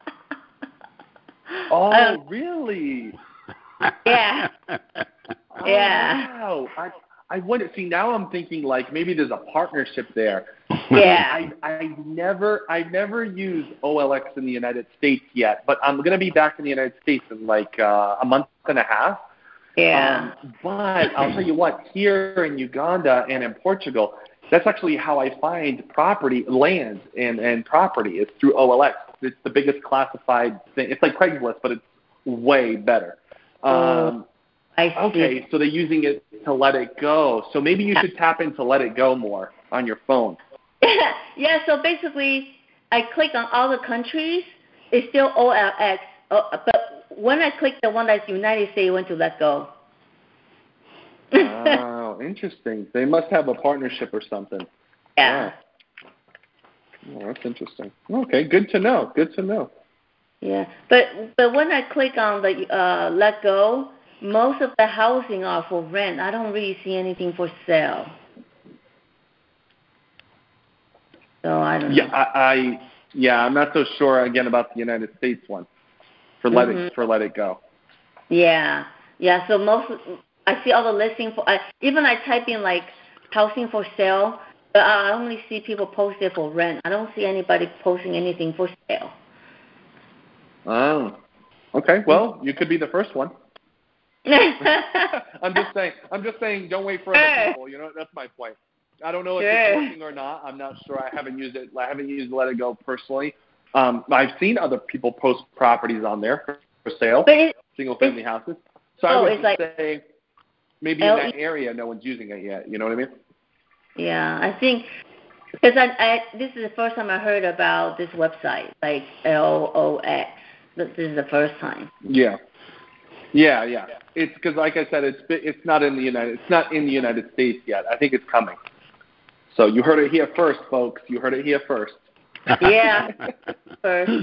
Oh, um, really? Yeah. Oh, Yeah. Wow. I I wouldn't see now. I'm thinking like maybe there's a partnership there. Yeah. I I never I never used O L X in the United States yet, but I'm gonna be back in the United States in like uh, a month and a half. Yeah. Um, but I'll tell you what, here in Uganda and in Portugal, that's actually how I find property, land and, and property is through O L X. It's the biggest classified thing. It's like Craigslist, but it's way better. Um, oh, I see. Okay, so they're using it to let it go. So maybe you should tap into let it go more on your phone. Yeah, so basically I click on all the countries, it's still O L X, oh, but when I click the one that's United States, it went to let go. Oh, interesting. They must have a partnership or something. Yeah. Wow. Oh, that's interesting. Okay, good to know. Good to know. Yeah, but but when I click on the uh, let go, most of the housing are for rent. I don't really see anything for sale. So I don't know. Yeah, I, I yeah, I'm not so sure again about the United States one for let mm-hmm. it for let it go. Yeah, yeah. So most I see all the listing for I, even I type in like housing for sale, but I only see people post it for rent. I don't see anybody posting anything for sale. Oh, okay. Well, you could be the first one. I'm just saying. I'm just saying. Don't wait for other people. You know, that's my point. I don't know if sure. it's working or not. I'm not sure. I haven't used it. I haven't used Let It Go personally. Um, I've seen other people post properties on there for, for sale, it, single-family houses. So oh, I would it's like say maybe L- in that area, no one's using it yet. You know what I mean? Yeah, I think because I, I this is the first time I heard about this website, like L O X. This is the first time. Yeah. Yeah, yeah. It's because, like I said, it's it's not in the United it's not in the United States yet. I think it's coming. So you heard it here first, folks. You heard it here first. Yeah, first.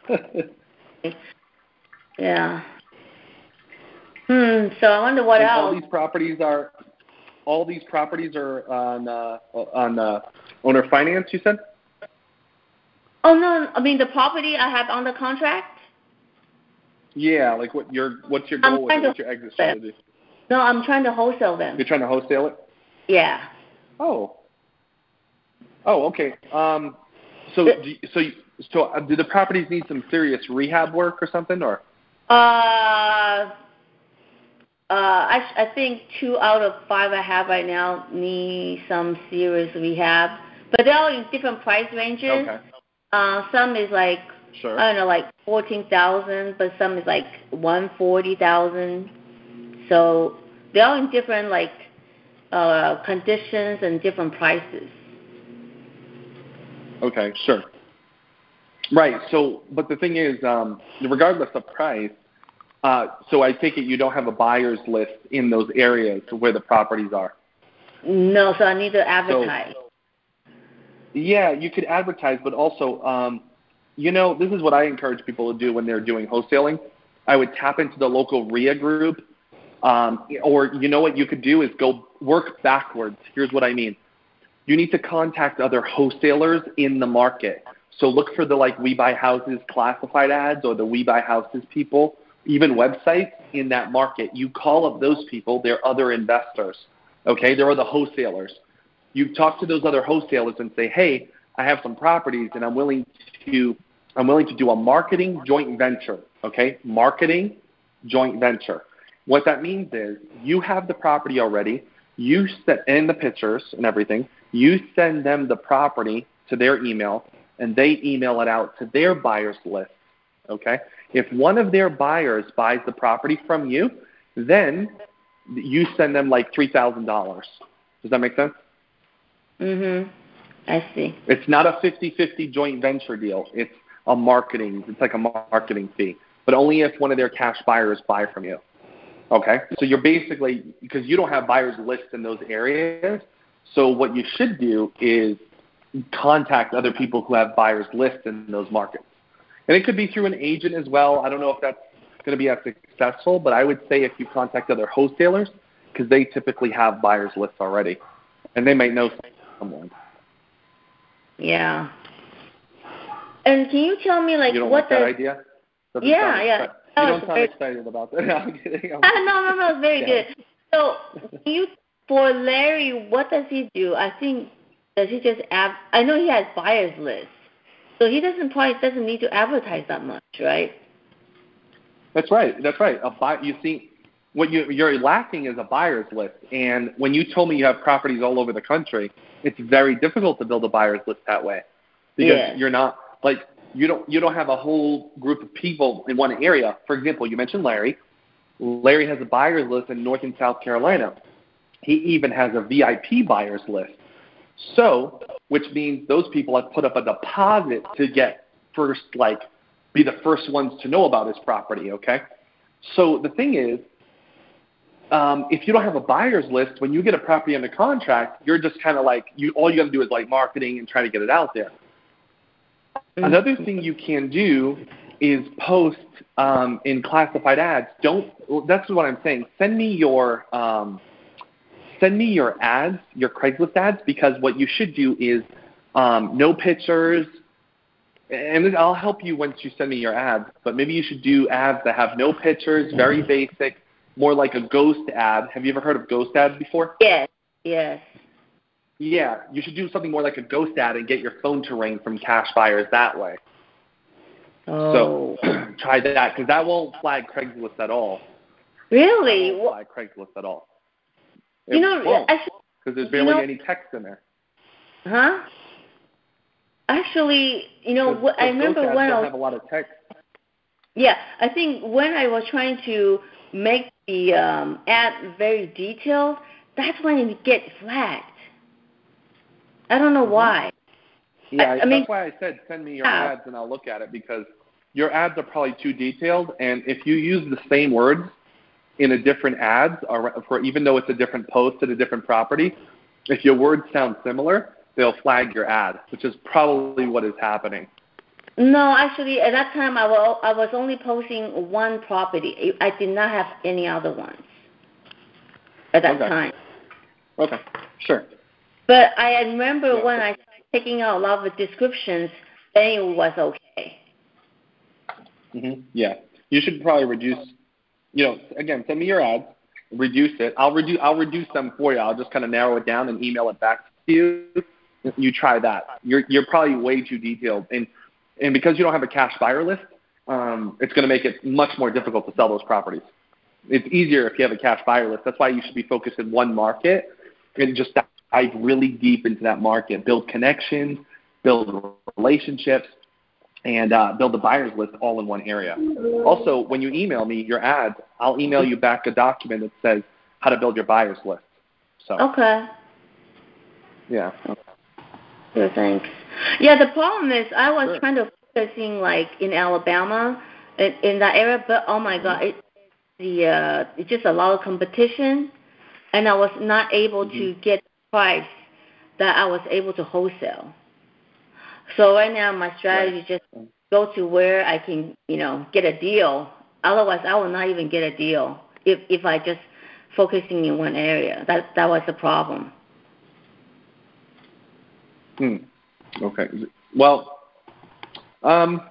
Yeah. Hmm. So I wonder what and else. All these properties are all these properties are on uh, on uh, owner finance. You said? Oh no! I mean the property I have under contract. Yeah, like what your what's your goal with it? What's your exit strategy? No, I'm trying to wholesale them. You're trying to wholesale it? Yeah. Oh. Oh, okay. Um, so do, so so uh, do the properties need some serious rehab work or something, or? Uh. Uh, I, I think two out of five I have right now need some serious rehab, but they're all in different price ranges. Okay. Uh, some is like Sure. I don't know, like fourteen thousand, but some is like one forty thousand. So they're all in different like uh, conditions and different prices. Okay, sure. Right. So, but the thing is, um, regardless of price, Uh, so I take it you don't have a buyer's list in those areas where the properties are. No, so I need to advertise. So, yeah, you could advertise, but also, um, you know, this is what I encourage people to do when they're doing wholesaling. I would tap into the local R I A group, um, or you know what you could do is go work backwards. Here's what I mean. You need to contact other wholesalers in the market. So look for the like We Buy Houses classified ads or the We Buy Houses people, even websites in that market. You call up those people. They're other investors. Okay, they're the wholesalers. You talk to those other wholesalers and say, hey, I have some properties and I'm willing to I'm willing to do a marketing joint venture. Okay, marketing joint venture. What that means is you have the property already. You set in the pictures and everything. You send them the property to their email, and they email it out to their buyers list. Okay, if one of their buyers buys the property from you, then you send them like three thousand dollars. Does that make sense? Mhm. I see. It's not a fifty-fifty joint venture deal. It's a marketing. It's like a marketing fee, but only if one of their cash buyers buy from you. Okay, so you're basically, because you don't have buyers lists in those areas, so what you should do is contact other people who have buyers lists in those markets. And it could be through an agent as well. I don't know if that's going to be as successful, but I would say if you contact other wholesalers, because they typically have buyers lists already, and they might know someone. Yeah. And can you tell me, like, you don't what like that the... idea? Doesn't yeah, yeah. Exci- you don't sound very... excited about that. No, I'm kidding. I'm no, no, no, it's very yeah. good. So, can you, for Larry, what does he do? I think, does he just, ab- I know he has buyers lists, so he doesn't probably doesn't need to advertise that much, right? That's right. That's right. A buy, you see, what you, you're lacking is a buyer's list. And when you told me you have properties all over the country, it's very difficult to build a buyer's list that way, because yeah. you're not like you don't you don't have a whole group of people in one area. For example, you mentioned Larry. Larry has a buyer's list in North and South Carolina. He even has a V I P buyer's list. So, which means those people have put up a deposit to get first, like, be the first ones to know about his property, okay? So the thing is, um, if you don't have a buyer's list, when you get a property under contract, you're just kind of like, you all you got to do is like marketing and try to get it out there. Mm-hmm. Another thing you can do is post um, in classified ads. Don't. Well, that's what I'm saying. Send me your um, send me your ads, your Craigslist ads, because what you should do is um, no pictures. And I'll help you once you send me your ads. But maybe you should do ads that have no pictures, very basic, more like a ghost ad. Have you ever heard of ghost ads before? Yes. Yes. Yeah, you should do something more like a ghost ad and get your phone to ring from cash buyers that way. Oh. So try that, because that won't flag Craigslist at all. Really? That won't flag Craigslist at all. It you know, because there's barely you know, any text in there. Huh? Actually, you know, Cause, I remember ghost ads when don't I was, have a lot of text. Yeah, I think when I was trying to make the um, ad very detailed, that's when it gets flagged. I don't know mm-hmm. why. Yeah, I, I that's mean, why I said send me your yeah. ads and I'll look at it, because your ads are probably too detailed, and if you use the same words in a different ad, or for even though it's a different post at a different property, if your words sound similar, they'll flag your ad, which is probably what is happening. No, actually, at that time I was, I was only posting one property. I did not have any other ones at that okay. time. Okay, sure. But I remember yeah. when I started taking out a lot of the descriptions, then it was okay. Mm-hmm. Yeah, you should probably reduce. You know, again, send me your ads, reduce it. I'll reduce. I'll reduce them for you. I'll just kind of narrow it down and email it back to you. You try that. You're you're probably way too detailed, and and because you don't have a cash buyer list, um, it's going to make it much more difficult to sell those properties. It's easier if you have a cash buyer list. That's why you should be focused in one market and just dive really deep into that market, build connections, build relationships, and uh, build the buyer's list all in one area. Also, when you email me your ads, I'll email you back a document that says how to build your buyer's list. So. Okay. Yeah. Sure, thanks. Yeah, the problem is I was sure. trying to focusing like in Alabama, in, in that area, but oh my God, it the uh, it's just a lot of competition, and I was not able mm-hmm. to get the price that I was able to wholesale. So right now my strategy right. is just go to where I can, you know, get a deal. Otherwise, I will not even get a deal if if I just focusing in one area. That that was the problem. Hmm. Okay. Well, um,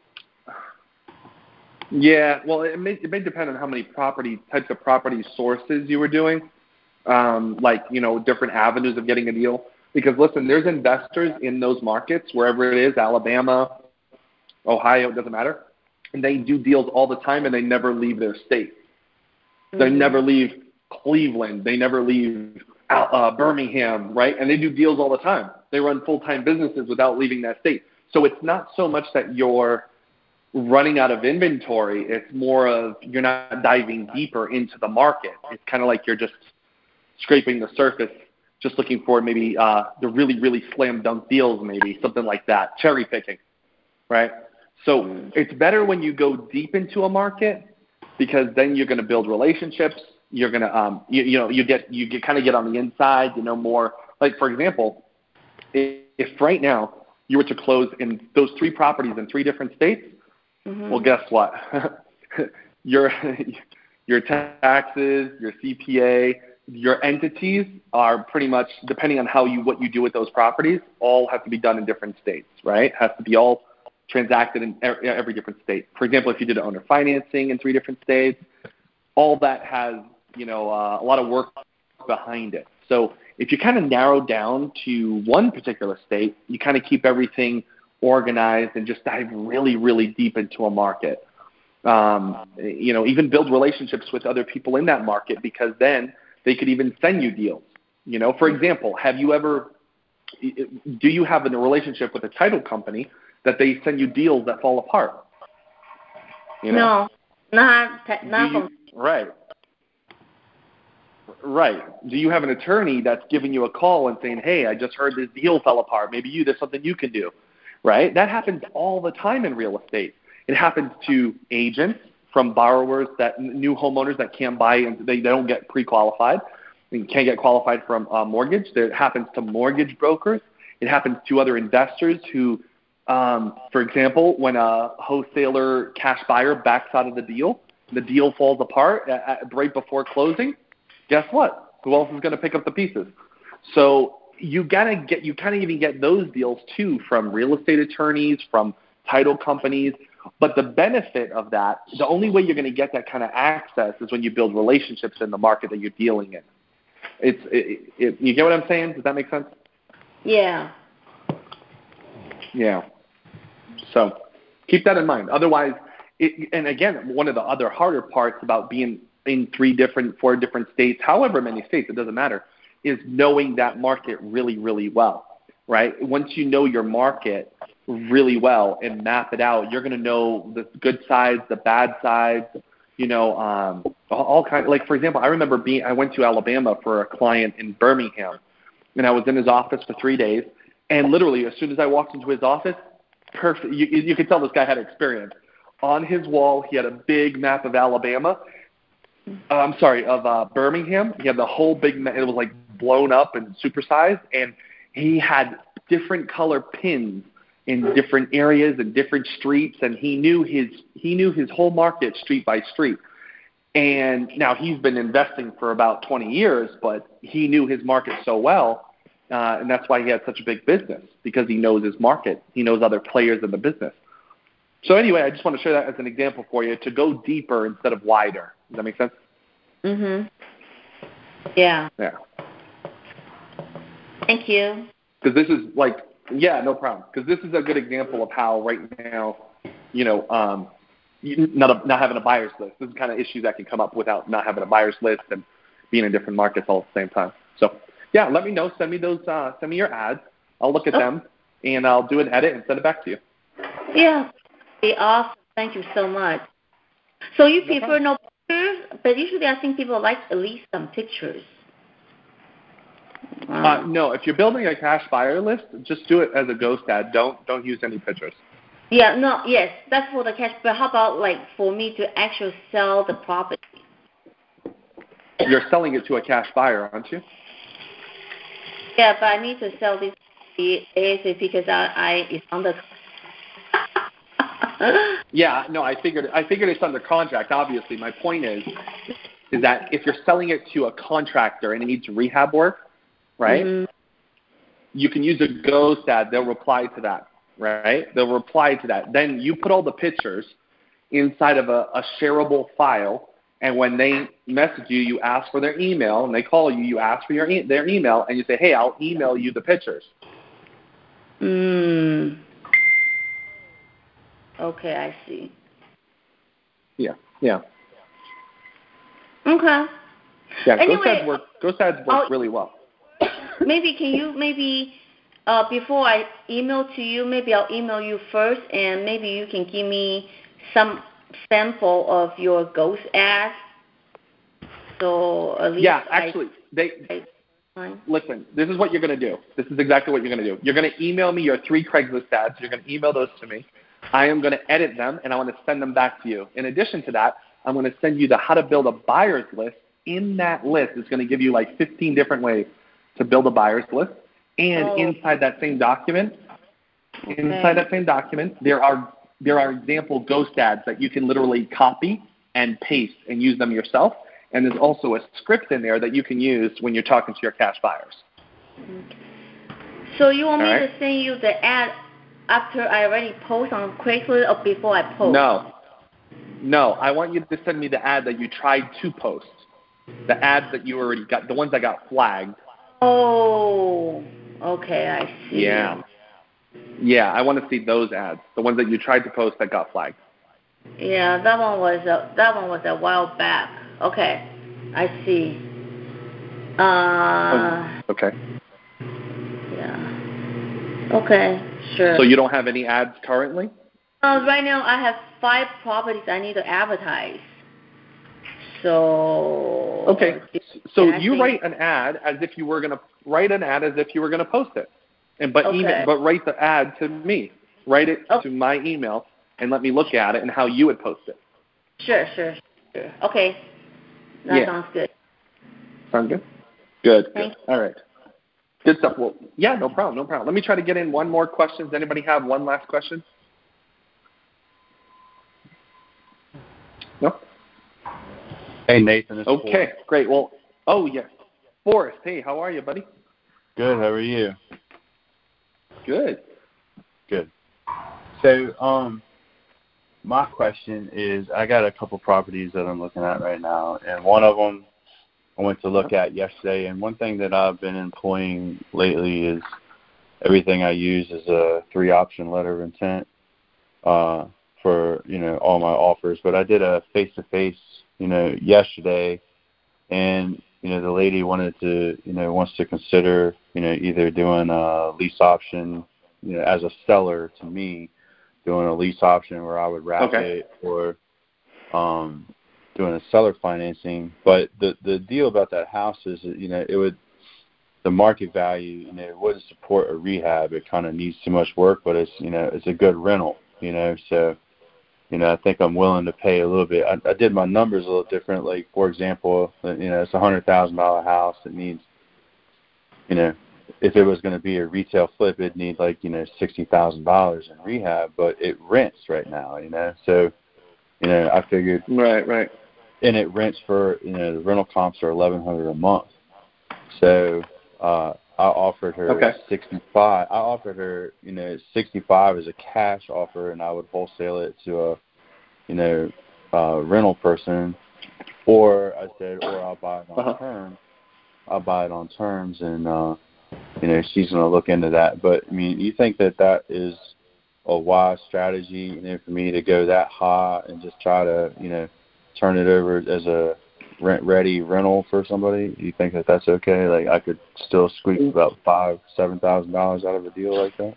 yeah. Well, it may it may depend on how many property types of property sources you were doing, um, like you know different avenues of getting a deal. Because listen, there's investors in those markets, wherever it is, Alabama, Ohio, it doesn't matter, and they do deals all the time, and they never leave their state. Mm-hmm. They never leave Cleveland. They never leave uh, Birmingham, right? And they do deals all the time. They run full-time businesses without leaving that state. So it's not so much that you're running out of inventory. It's more of you're not diving deeper into the market. It's kind of like you're just scraping the surface, just looking for maybe uh, the really, really slam dunk deals, maybe something like that, cherry picking, right? So it's better when you go deep into a market because then you're going to build relationships. You're going to, um, you, you know, you get, you get kind of get on the inside, you know, more. Like for example, if, if right now you were to close in those three properties in three different states, mm-hmm. well, guess what? your your taxes, your C P A, your entities are pretty much, depending on how you what you do with those properties, all have to be done in different states, right? Has to be all transacted in every different state. For example, if you did owner financing in three different states, all that has, you know, uh, a lot of work behind it. So if you kind of narrow down to one particular state, you kind of keep everything organized and just dive really, really deep into a market. Um, you know, even build relationships with other people in that market because then they could even send you deals. You know, for example, have you ever, do you have a relationship with a title company that they send you deals that fall apart? You know? No, not, not you, right. Right. Do you have an attorney that's giving you a call and saying, hey, I just heard this deal fell apart. Maybe you, there's something you can do, right? That happens all the time in real estate. It happens to agents from borrowers that new homeowners that can't buy and they, they don't get pre-qualified and can't get qualified from a mortgage. It happens to mortgage brokers. It happens to other investors who, um, for example, when a wholesaler cash buyer backs out of the deal, the deal falls apart at, at, right before closing. Guess what? Who else is going to pick up the pieces? So you gotta get, you kind of even get those deals too from real estate attorneys, from title companies. But the benefit of that, the only way you're going to get that kind of access is when you build relationships in the market that you're dealing in. It's, it, it, you get what I'm saying? Does that make sense? Yeah. Yeah. So keep that in mind. Otherwise, it, and again, one of the other harder parts about being in three different, four different states, however many states, it doesn't matter, is knowing that market really, really well, right? Once you know your market really well and map it out, you're going to know the good sides, the bad sides, you know, um, all, all kinds. Like, for example, I remember being, I went to Alabama for a client in Birmingham, and I was in his office for three days, and literally as soon as I walked into his office, perfect, you, you could tell this guy had experience. On his wall, he had a big map of Alabama, Uh, I'm sorry, of uh, Birmingham. He had the whole big, it was like blown up and supersized, and he had different color pins in different areas and different streets, and he knew his he knew his whole market street by street. And now he's been investing for about twenty years, but he knew his market so well, uh, and that's why he had such a big business, because he knows his market. He knows other players in the business. So anyway, I just want to share that as an example for you, to go deeper instead of wider. Does that make sense? Mhm. Yeah. Yeah. Thank you. Because this is like, yeah, no problem. Because this is a good example of how right now, you know, um, you, not a, not having a buyer's list. This is the kind of issues that can come up without not having a buyer's list and being in different markets all at the same time. So yeah, let me know. Send me those. Uh, send me your ads. I'll look at oh. them and I'll do an edit and send it back to you. Yeah. Awesome. Thank you so much. So you no prefer problem. no pictures, but usually I think people like at least some pictures. Wow. Uh, no, if you're building a cash buyer list, just do it as a ghost ad. Don't don't use any pictures. Yeah, no, yes, that's for the cash. But how about like for me to actually sell the property? you're selling it to a cash buyer, aren't you? Yeah, but I need to sell this ASAP because I, I it's under. Yeah, no, I figured I figured it's under contract. Obviously, my point is, is that if you're selling it to a contractor and it needs rehab work, right? Mm-hmm. You can use a ghost ad. They'll reply to that, right? They'll reply to that. Then you put all the pictures inside of a, a shareable file, and when they message you, you ask for their email, and they call you, you ask for your e- their email, and you say, hey, I'll email you the pictures. Mm. Okay, I see. Yeah, yeah. Okay. Yeah, anyway, ghost ads work, ghost ads work I'll, really well. Maybe can you maybe uh, before I email to you, maybe I'll email you first, and maybe you can give me some sample of your ghost ads. So at least yeah, I, actually, they I, listen. This is what you're going to do. This is exactly what you're going to do. You're going to email me your three Craigslist ads. You're going to email those to me. I am going to edit them, and I want to send them back to you. In addition to that, I'm going to send you the how to build a buyer's list. In that list, it's going to give you like fifteen different ways to build a buyer's list. And oh. inside that same document, okay. inside that same document, there are there are example ghost ads that you can literally copy and paste and use them yourself. And there's also a script in there that you can use when you're talking to your cash buyers. Okay. So you want All me right? to send you the ad after I already post on Craigslist or before I post? No. No, I want you to send me the ad that you tried to post. The ads that you already got, the ones that got flagged. Oh, okay, I see. Yeah. Yeah, I want to see those ads, the ones that you tried to post that got flagged. Yeah, that one was a, that one was a while back. Okay, I see. Uh, okay. Yeah. Okay, sure. So you don't have any ads currently? Uh, right now, I have five properties I need to advertise. So. Okay. So yeah, you think, write an ad as if you were going to write an ad as if you were going to post it, and but okay. email, but write the ad to me. Write it okay. to my email and let me look at it and how you would post it. Sure, sure, sure. Okay. That yeah. sounds good. Sound good? Good. Thank good. All right. Good stuff. Well, yeah, no problem, no problem. Let me try to get in one more question. Does anybody have one last question? No? Hey, Nathan. It's okay, Forrest. great. Well, oh, yes. Forrest, hey, how are you, buddy? Good. How are you? Good. Good. So, um, my question is, I got a couple properties that I'm looking at right now, and one of them I went to look at yesterday, and one thing that I've been employing lately is everything I use is a three-option letter of intent uh, for, you know, all my offers. But I did a face-to-face, you know, yesterday, and, you know, the lady wanted to, you know, wants to consider, you know, either doing a lease option, you know, as a seller to me, doing a lease option where I would wrap okay. it, or um, doing a seller financing. But the the deal about that house is that, you know, it would, the market value, you know, it wouldn't support a rehab. It kind of needs too much work, but it's, you know, it's a good rental, you know. So, you know, I think I'm willing to pay a little bit. I, I did my numbers a little different. Like, for example, you know, it's a hundred thousand dollar house. It needs, you know, if it was going to be a retail flip, it'd need like, you know, sixty thousand dollars in rehab, but it rents right now, you know. So, you know, I figured, right, right, and it rents for, you know, the rental comps are eleven hundred a month. So uh, I offered her okay. sixty-five. I offered her, you know, sixty-five as a cash offer, and I would wholesale it to a, you know, uh, rental person, or I said, or I'll buy it on uh-huh. terms. I'll buy it on terms, and uh, you know, she's going to look into that. But I mean, you think that that is a wise strategy, you know, for me to go that high and just try to, you know, turn it over as a rent-ready rental for somebody? You think that that's okay? Like, I could still squeak about five, seven thousand dollars out of a deal like that?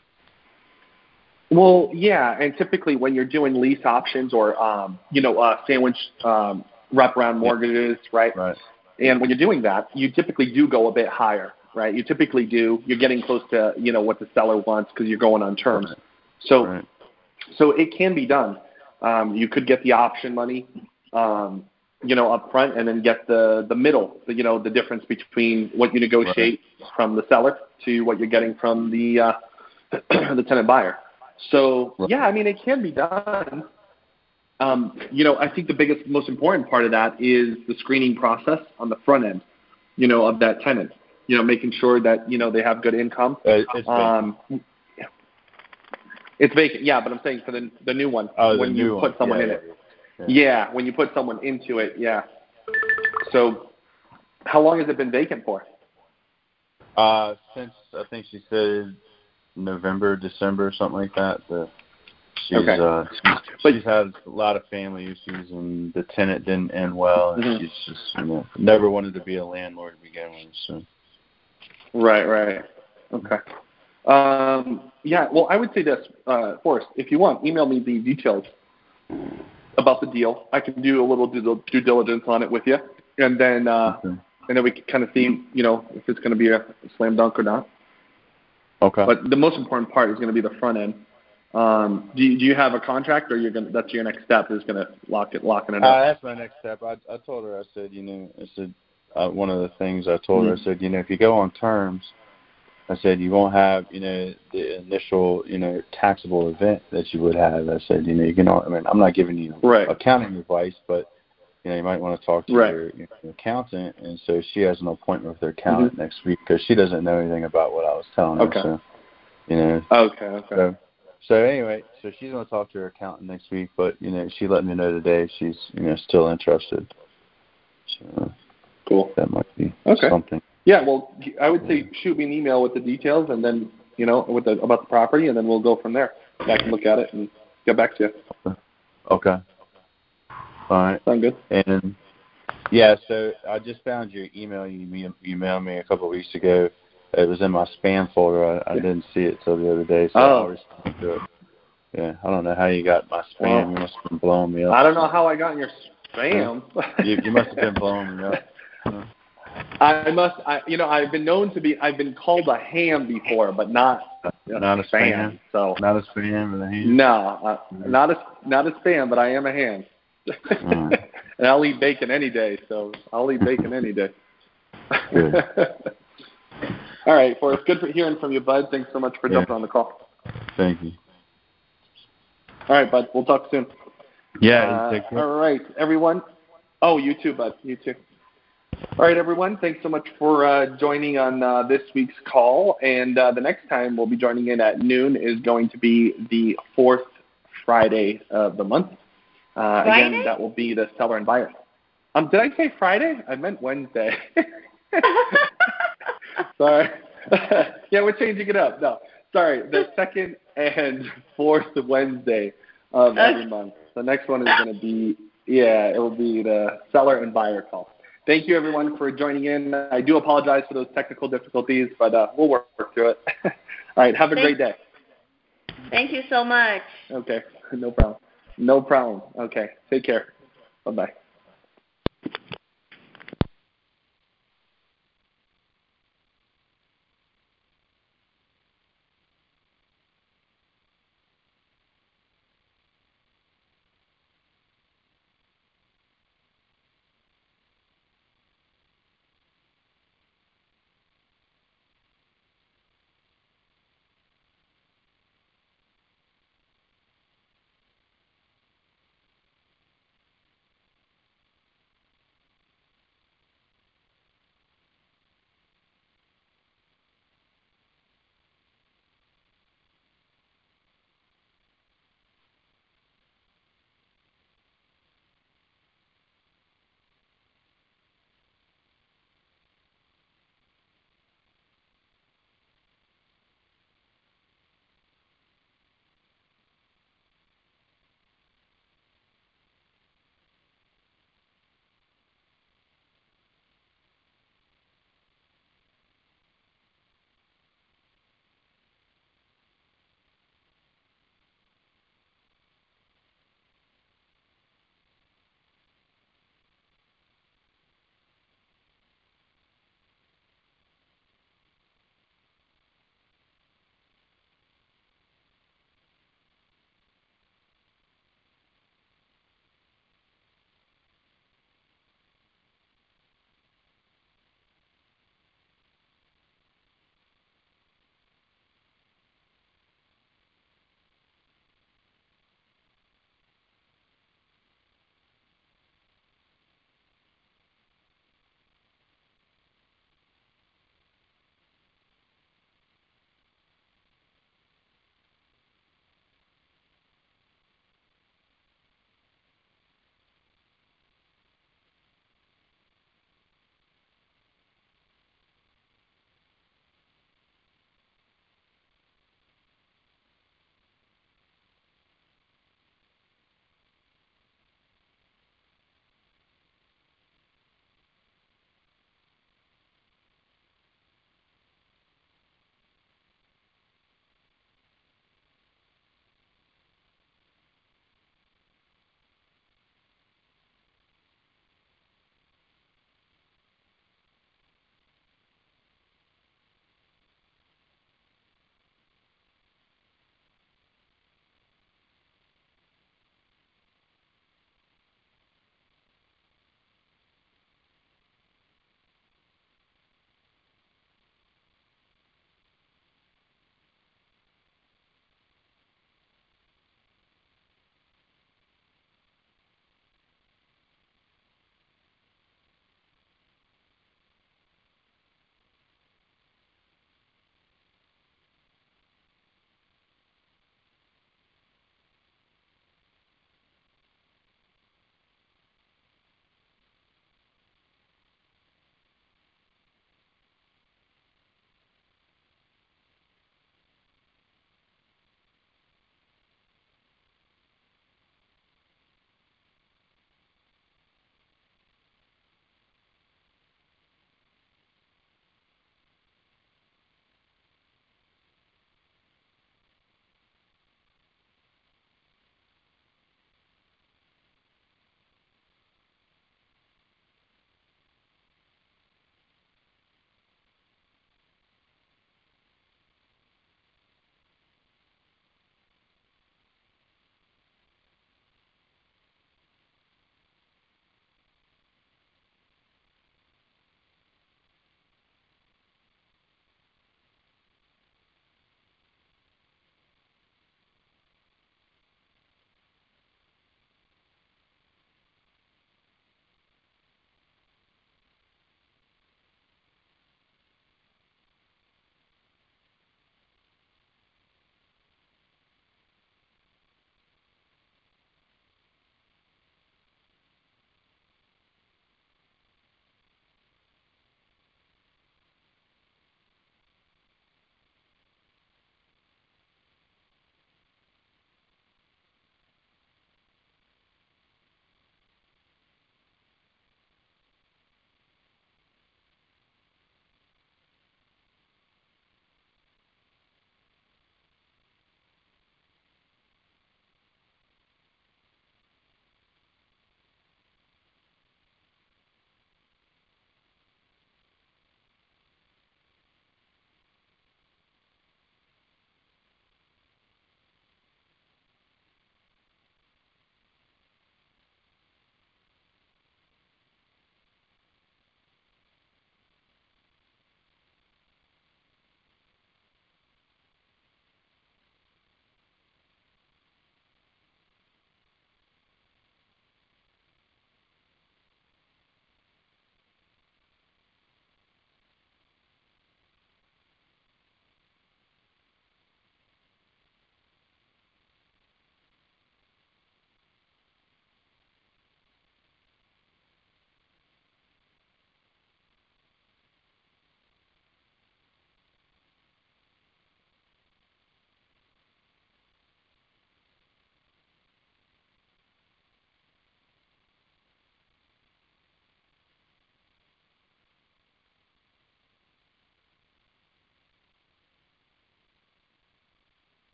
Well, yeah, and typically when you're doing lease options or, um, you know, uh, sandwich um, wraparound mortgages, right? Right. And when you're doing that, you typically do go a bit higher, right? You typically do. You're getting close to, you know, what the seller wants because you're going on terms. Right. So, right. so it can be done. Um, you could get the option money. Um, you know, up front, and then get the, the middle, the, you know, the difference between what you negotiate right. from the seller to what you're getting from the uh, the tenant buyer. So, right. yeah, I mean, it can be done. Um, you know, I think the biggest, most important part of that is the screening process on the front end, you know, of that tenant. You know, making sure that, you know, they have good income. Uh, it's um, vacant. It's vacant, yeah, but I'm saying for the the new one, oh, when the you new put one. someone yeah, in yeah, it. Yeah. Yeah, when you put someone into it, yeah. So how long has it been vacant for? Uh, since, I think she said November, December, something like that. The, she's, okay. uh, she's, but, she's had a lot of family issues, and the tenant didn't end well, and mm-hmm. she's just, you know, never wanted to be a landlord to begin with. So. Right, right. Okay. Um, yeah, well, I would say this, uh, Forrest, if you want, email me the details about the deal. I can do a little due, due diligence on it with you, and then uh, okay. and then we can kind of see, you know, if it's going to be a slam dunk or not. Okay. But the most important part is going to be the front end. Um, do you, do you have a contract, or you're going? That's your next step is going to lock it, locking it up. Uh, that's my next step. I I told her. I said, you know, I said uh, one of the things I told mm-hmm. her. I said, you know, if you go on terms. I said, you won't have, you know, the initial, you know, taxable event that you would have. I said, you know, you can, I mean, I'm not giving you right. accounting advice, but, you know, you might want to talk to right. your, your accountant. And so she has an appointment with her accountant mm-hmm. next week because she doesn't know anything about what I was telling okay. her. So, you know. Okay, okay. So, so anyway, so she's going to talk to her accountant next week, but, you know, she let me know today she's, you know, still interested. So cool. That might be okay. something. Yeah, well, I would say shoot me an email with the details, and then, you know, with the, about the property, and then we'll go from there. I can look at it and get back to you. Okay. okay. All right. Sound good? And, yeah, so I just found your email. You emailed me a couple of weeks ago. It was in my spam folder. I, I yeah. didn't see it till the other day, so oh. I'll respond to it. Yeah, I don't know how you got my spam. Well, you must have been blowing me up. I don't know how I got in your spam. you, you must have been blowing me up. Huh? I must, I, you know, I've been known to be, I've been called a ham before, but not, you know, not a spam. spam. So not a spam, but a ham. No, uh, mm-hmm. not a, not a spam, but I am a ham. mm. And I'll eat bacon any day, so I'll eat bacon any day. Good. All right, Forrest, good for hearing from you, bud. Thanks so much for yeah. jumping on the call. Thank you. All right, bud. We'll talk soon. Yeah. Uh, take care. All right, everyone. Oh, you too, bud. You too. All right, everyone. Thanks so much for uh, joining on uh, this week's call. And uh, the next time we'll be joining in at noon is going to be the fourth Friday of the month. Uh, again, that will be the seller and buyer. Um, did I say Friday? I meant Wednesday. Sorry. Yeah, we're changing it up. No, sorry. The second and fourth Wednesday of every month. The next one is going to be, yeah, it will be the seller and buyer call. Thank you, everyone, for joining in. I do apologize for those technical difficulties, but uh, we'll work through it. All right, have a Thank, great day. Thank you so much. Okay, no problem. No problem. Okay, take care. Bye-bye.